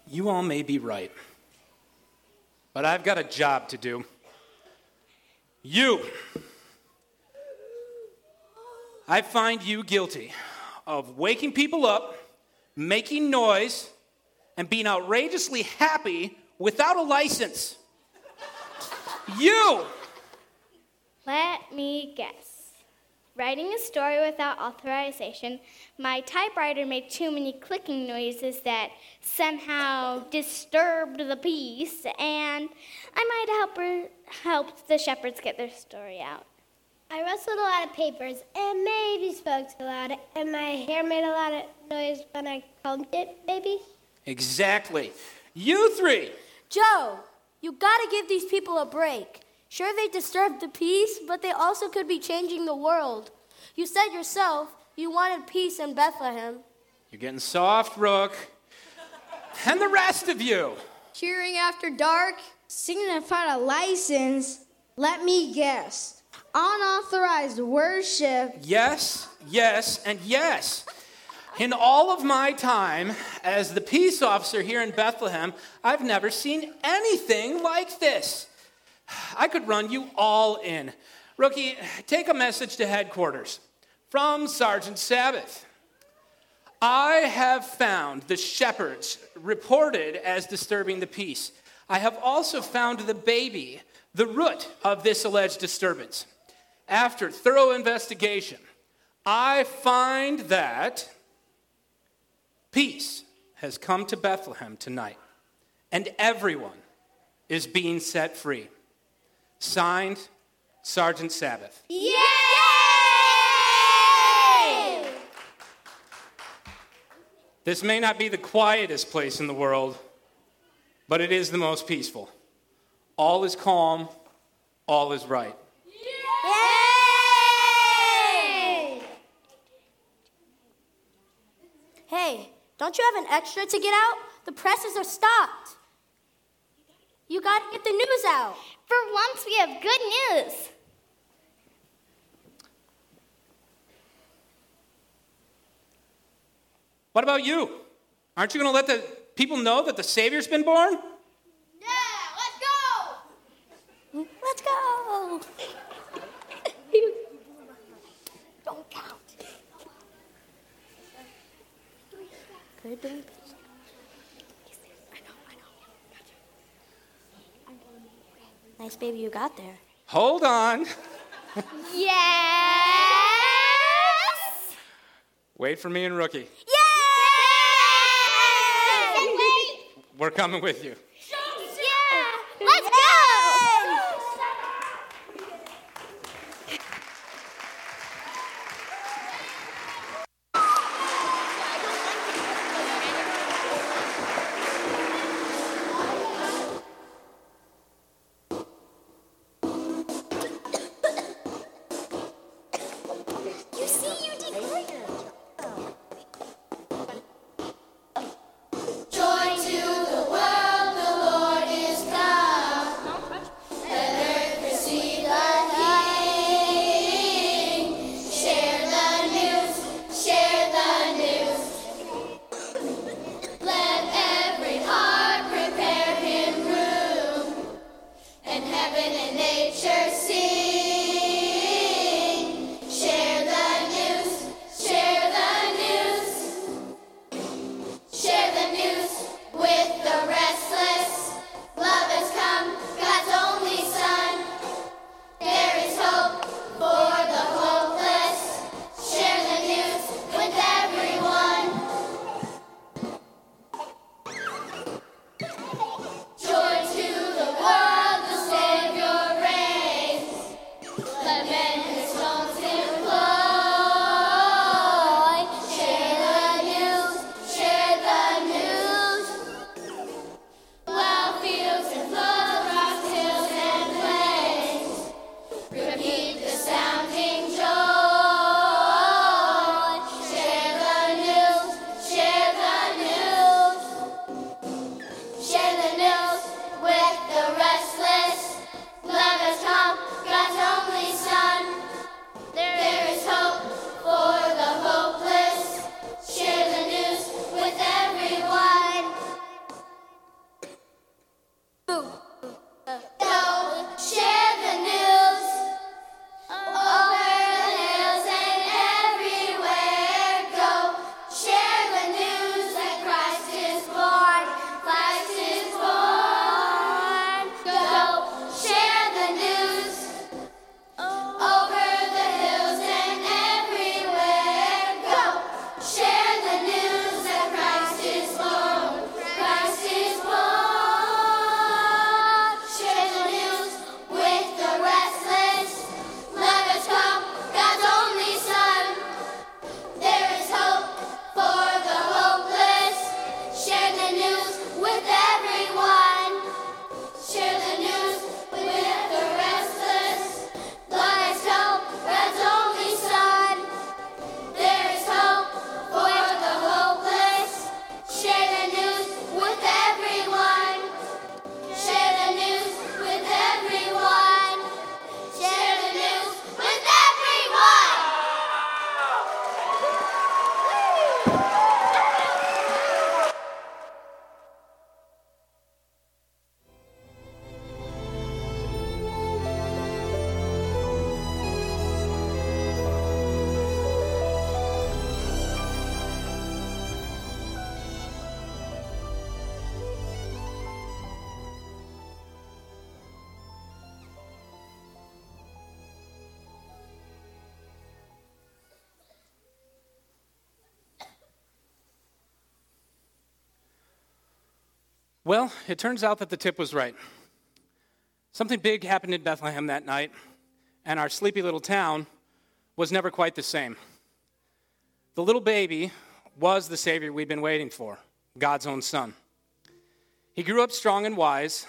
S4: You all may be right, but I've got a job to do. You, I find you guilty of waking people up, making noise, and being outrageously happy without a license. You!
S7: Let me guess. Writing a story without authorization, my typewriter made too many clicking noises that somehow disturbed the peace, and I might help her, help the shepherds get their story out.
S8: I rustled a lot of papers and maybe spoke too loud, and my hair made a lot of noise when I combed it, maybe?
S4: Exactly. You three!
S6: Joe, you gotta give these people a break. Sure, they disturbed the peace, but they also could be changing the world. You said yourself you wanted peace in Bethlehem.
S4: You're getting soft, Rook. And the rest of you.
S14: Cheering after dark, singing without a license. Let me guess. Unauthorized worship.
S4: Yes, yes, and yes. In all of my time as the peace officer here in Bethlehem, I've never seen anything like this. I could run you all in. Rookie, take a message to headquarters from Sergeant Sabbath. I have found the shepherds reported as disturbing the peace. I have also found the baby, the root of this alleged disturbance. After thorough investigation, I find that peace has come to Bethlehem tonight, and everyone is being set free. Signed, Sergeant Sabbath.
S11: Yay!
S4: This may not be the quietest place in the world, but it is the most peaceful. All is calm, all is right.
S6: Yay! Hey, don't you have an extra to get out? The presses are stopped. You gotta get the news out.
S7: For once, we have good news.
S4: What about you? Aren't you going to let the people know that the Savior's been born?
S11: Yeah, let's go!
S6: Let's go! Don't count. Good doing business. Nice baby you got there.
S4: Hold on.
S7: Yes!
S4: Wait for me and Rookie.
S11: Yay!
S4: We're coming with you.
S7: Yeah! Let's go!
S1: Joy to the world, the
S4: Well, it turns out that the tip was right. Something big happened in Bethlehem that night, and our sleepy little town was never quite the same. The little baby was the Savior we'd been waiting for, God's own Son. He grew up strong and wise,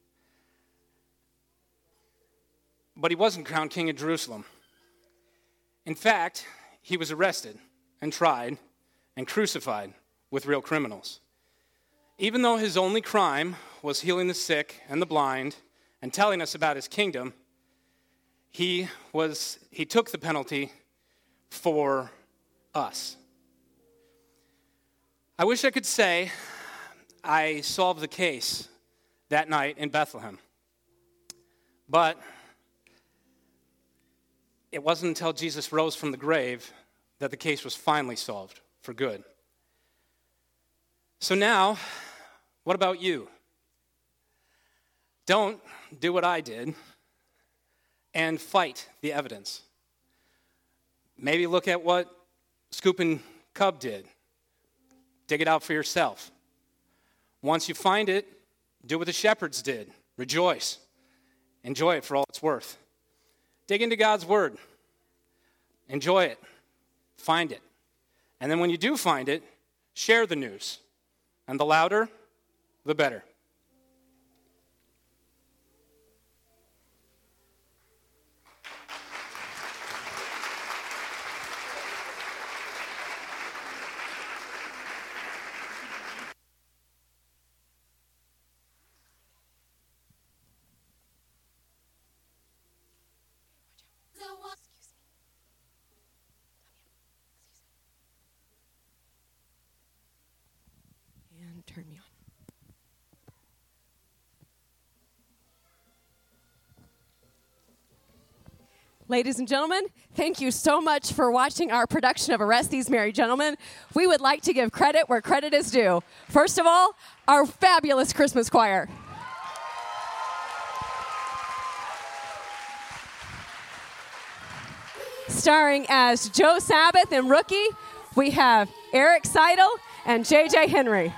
S4: but he wasn't crowned king of Jerusalem. In fact, he was arrested and tried and crucified with real criminals. Even though his only crime was healing the sick and the blind and telling us about his kingdom, he was he took the penalty for us. I wish I could say I solved the case that night in Bethlehem, but it wasn't until Jesus rose from the grave that the case was finally solved for good. So now, what about you? Don't do what I did and fight the evidence. Maybe look at what Scoop and Cub did. Dig it out for yourself. Once you find it, do what the shepherds did. Rejoice. Enjoy it for all it's worth. Dig into God's word. Enjoy it. Find it. And then when you do find it, share the news. And the louder, the better.
S15: Turn me on. Ladies and gentlemen, thank you so much for watching our production of Arrest These Merry Gentlemen. We would like to give credit where credit is due. First of all, our fabulous Christmas choir. Starring as Joe Sabbath and Rookie, we have Eric Seidel and J J Henry.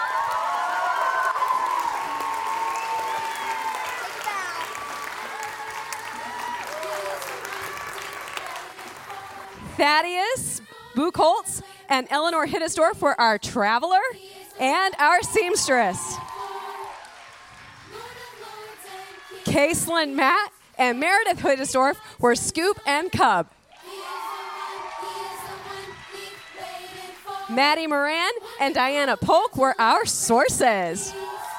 S15: Thaddeus Buchholz and Eleanor Hiddesdorf were our traveler and our seamstress. Caselin Matt and Meredith Hiddesdorf were Scoop and Cub. Maddie Moran and Diana Polk were our sources.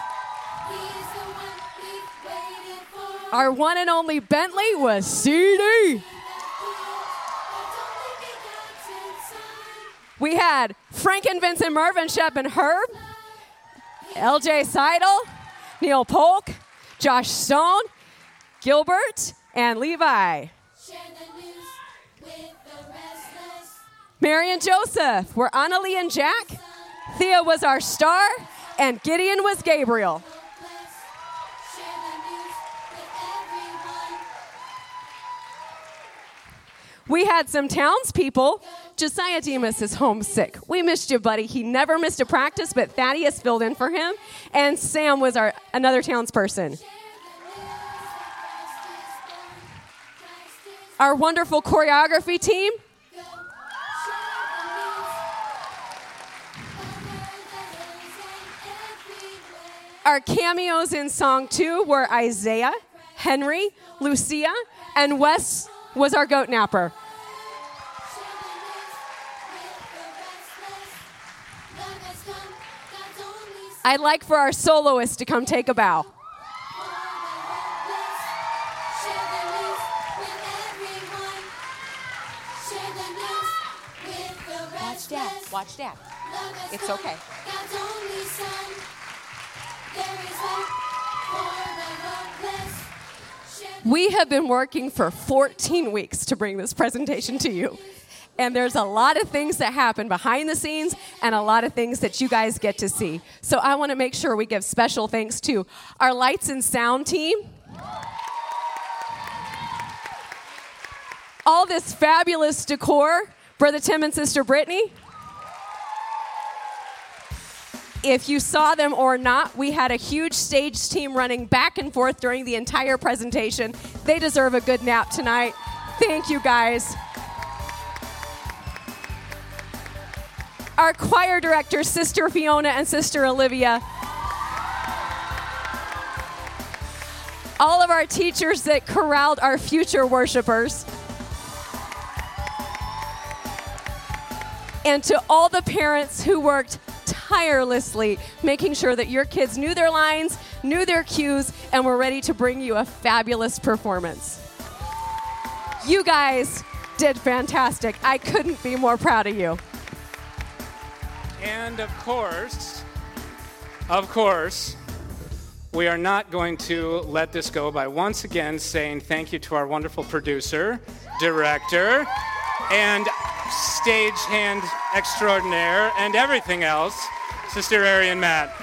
S15: Our one and only Bentley was C D. We had Frank and Vincent Marvin, Shep and Herb, L J Seidel, Neil Polk, Josh Stone, Gilbert, and Levi. Mary and Joseph were Annalie and Jack. Thea was our star, and Gideon was Gabriel. We had some townspeople. Josiah Demas is homesick. We missed you, buddy. He never missed a practice, but Thaddeus filled in for him, and Sam was our another townsperson. Our wonderful choreography team. Our cameos in song two were Isaiah, Henry, Lucia, and Wes was our goat napper. I'd like for our soloist to come take a bow.
S16: Watch Dad. Watch Dad. It's okay.
S15: We have been working for fourteen weeks to bring this presentation to you. And there's a lot of things that happen behind the scenes and a lot of things that you guys get to see. So I want to make sure we give special thanks to our lights and sound team. All this fabulous decor, Brother Tim and Sister Brittany. If you saw them or not, we had a huge stage team running back and forth during the entire presentation. They deserve a good nap tonight. Thank you, guys. Our choir directors, Sister Fiona and Sister Olivia. All of our teachers that corralled our future worshipers. And to all the parents who worked tirelessly making sure that your kids knew their lines, knew their cues, and were ready to bring you a fabulous performance. You guys did fantastic. I couldn't be more proud of you.
S4: And of course, of course, we are not going to let this go by once again saying thank you to our wonderful producer, director, and stagehand extraordinaire, and everything else, Sister Arian Matt.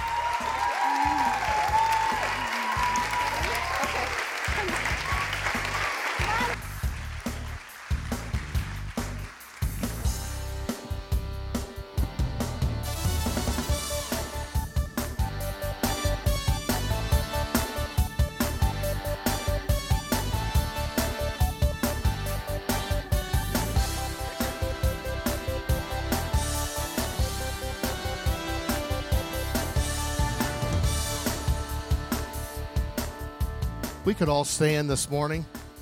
S17: We could all stand this morning.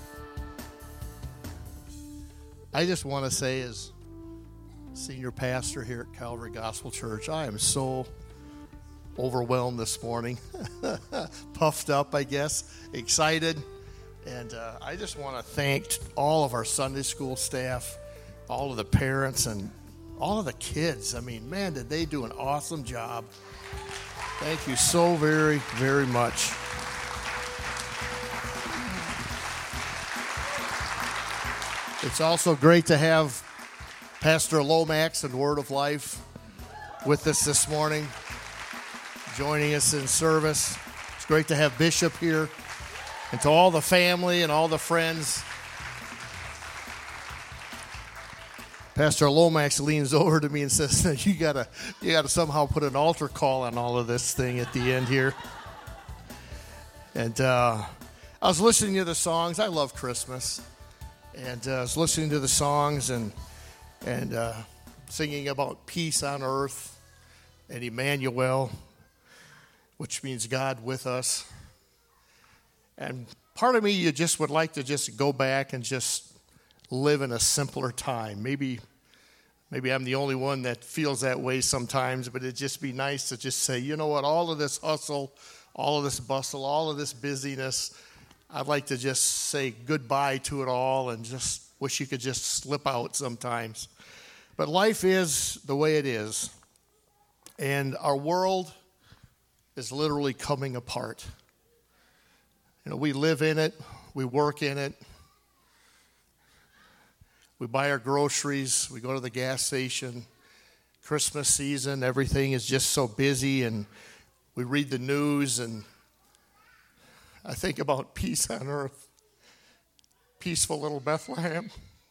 S17: I just want to say, as senior pastor here at Calvary Gospel Church, I am so overwhelmed this morning, puffed up, I guess, excited. And uh, I just want to thank all of our Sunday school staff, all of the parents, and all of the kids. I mean, man, did they do an awesome job. Thank you so very, very much. It's also great to have Pastor Lomax and Word of Life with us this morning, joining us in service. It's great to have Bishop here, and to all the family and all the friends. Pastor Lomax leans over to me and says, you gotta, you gotta somehow put an altar call on all of this thing at the end here. And uh, I was listening to the songs. I love Christmas. And uh, I was listening to the songs and and uh, singing about peace on earth and Emmanuel, which means God with us. And part of me, you just would like to just go back and just live in a simpler time. Maybe, maybe I'm the only one that feels that way sometimes, but it'd just be nice to just say, you know what, all of this hustle, all of this bustle, all of this busyness, I'd like to just say goodbye to it all and just wish you could just slip out sometimes. But life is the way it is. And our world is literally coming apart. You know, we live in it. We work in it. We buy our groceries. We go to the gas station. Christmas season, everything is just so busy. And we read the news, and I think about peace on earth, peaceful little Bethlehem.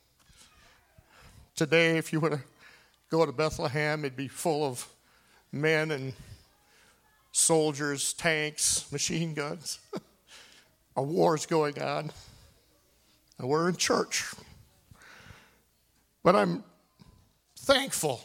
S17: Today, if you were to go to Bethlehem, it'd be full of men and soldiers, tanks, machine guns. A war's going on, and we're in church. But I'm thankful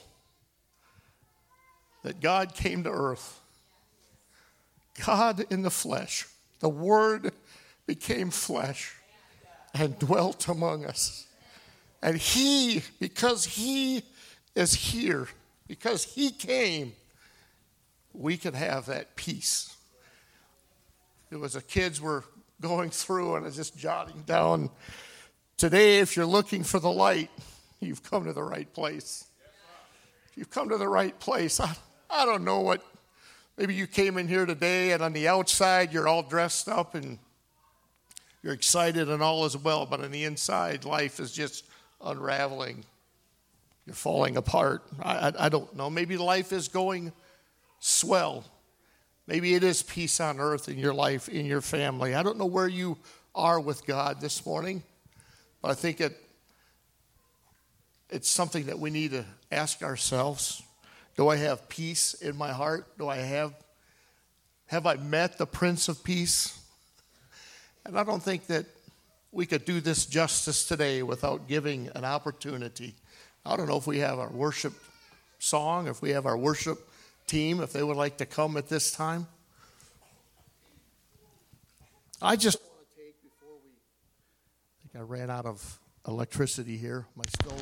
S17: that God came to earth. God in the flesh. The Word became flesh and dwelt among us. And He, because He is here, because He came, we can have that peace. It was the kids were going through, and I was just jotting down. Today, if you're looking for the light, you've come to the right place. You've come to the right place. I, I don't know what. Maybe you came in here today and on the outside you're all dressed up and you're excited and all is well, but on the inside life is just unraveling. You're falling apart. I, I, I don't know. Maybe life is going swell. Maybe it is peace on earth in your life, in your family. I don't know where you are with God this morning, but I think it it's something that we need to ask ourselves. Do I have peace in my heart? Do I have, have I met the Prince of Peace? And I don't think that we could do this justice today without giving an opportunity. I don't know if we have our worship song, if we have our worship team, if they would like to come at this time. I just want to take, before we, I think I ran out of electricity here, my stove.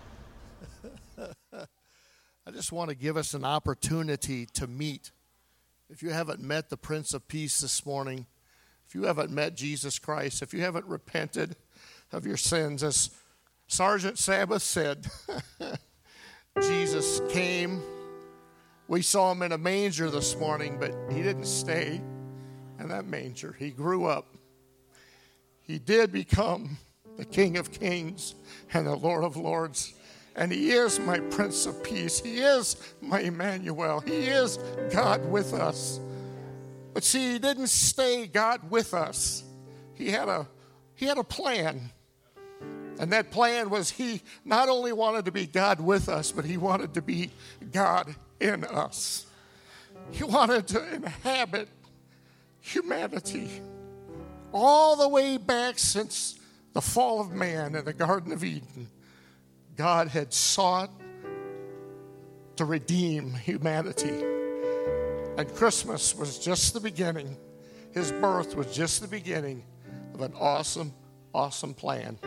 S17: I just want to give us an opportunity to meet. If you haven't met the Prince of Peace this morning, if you haven't met Jesus Christ, if you haven't repented of your sins, as Sergeant Sabbath said, Jesus came. We saw him in a manger this morning, but he didn't stay in that manger. He grew up. He did become the King of Kings and the Lord of Lords. And he is my Prince of Peace. He is my Emmanuel. He is God with us. But see, he didn't stay God with us. He had a, he had a plan. And that plan was he not only wanted to be God with us, but he wanted to be God in us. He wanted to inhabit humanity all the way back since the fall of man in the Garden of Eden. God had sought to redeem humanity. And Christmas was just the beginning. His birth was just the beginning of an awesome, awesome plan.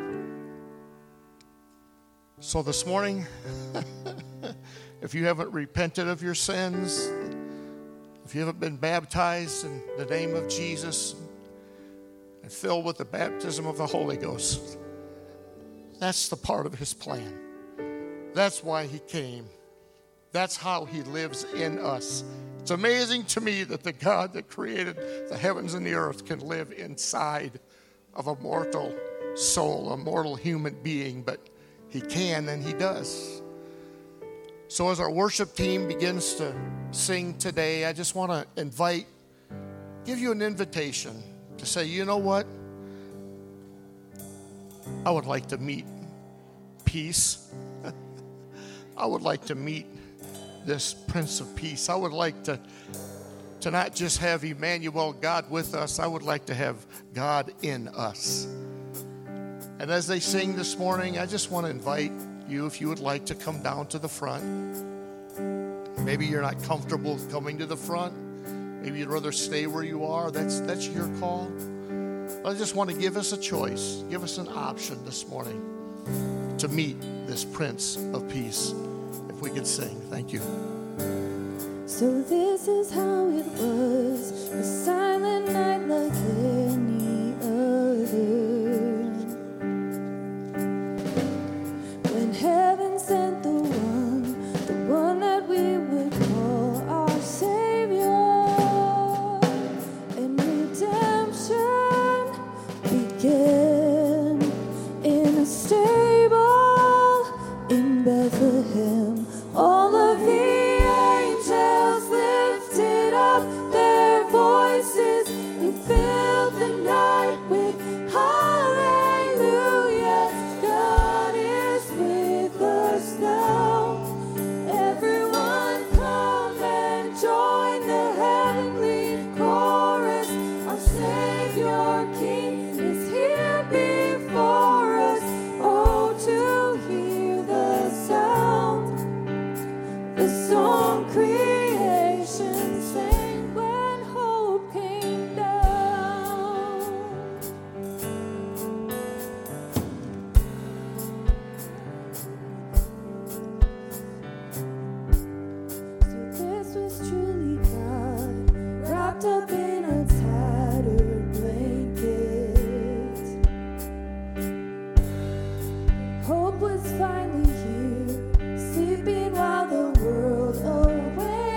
S17: So this morning, if you haven't repented of your sins, if you haven't been baptized in the name of Jesus and filled with the baptism of the Holy Ghost, that's the part of his plan. That's why he came. That's how he lives in us. It's amazing to me that the God that created the heavens and the earth can live inside of a mortal soul, a mortal human being, but he can and he does. So as our worship team begins to sing today, I just want to invite, give you an invitation to say, you know what? I would like to meet peace. I would like to meet this Prince of Peace. I would like to, to not just have Emmanuel, God with us. I would like to have God in us. And as they sing this morning, I just want to invite you, if you would like to come down to the front. Maybe you're not comfortable coming to the front. Maybe you'd rather stay where you are. That's, that's your call. I just want to give us a choice, give us an option this morning to meet this Prince of Peace. If we could sing. Thank you.
S18: So this is how it was, a silent night like any other. When heaven sent the one, the one that we would call our Savior, and redemption began in a stable in Bethlehem. All of the angels lifted up their voices and filled the night with hallelujah. God is with us now. Everyone come and join the heavenly chorus. Our Savior King is here before us. Oh, to hear the sound, the song creation sang when hope came down. So this was truly God, wrapped up in a tattered blanket. Hope was finally here, sleeping while the world away.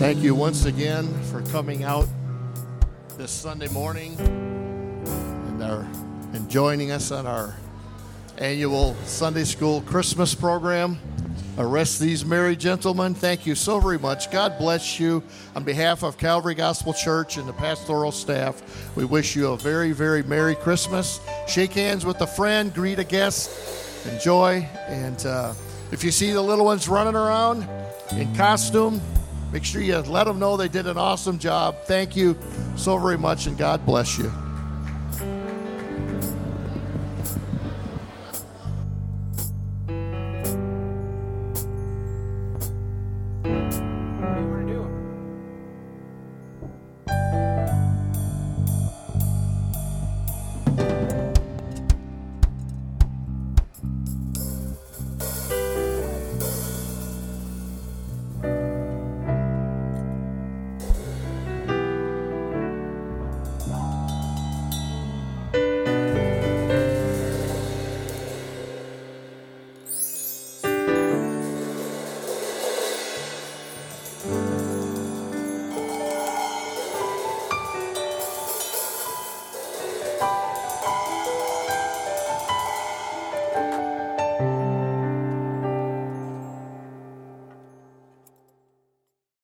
S17: Thank you once again for coming out this Sunday morning and, our, and joining us on our annual Sunday School Christmas program. Arrest these merry gentlemen. Thank you so very much. God bless you. On behalf of Calvary Gospel Church and the pastoral staff, we wish you a very, very Merry Christmas. Shake hands with a friend, greet a guest, enjoy. And uh, if you see the little ones running around in costume, make sure you let them know they did an awesome job. Thank you so very much, and God bless you.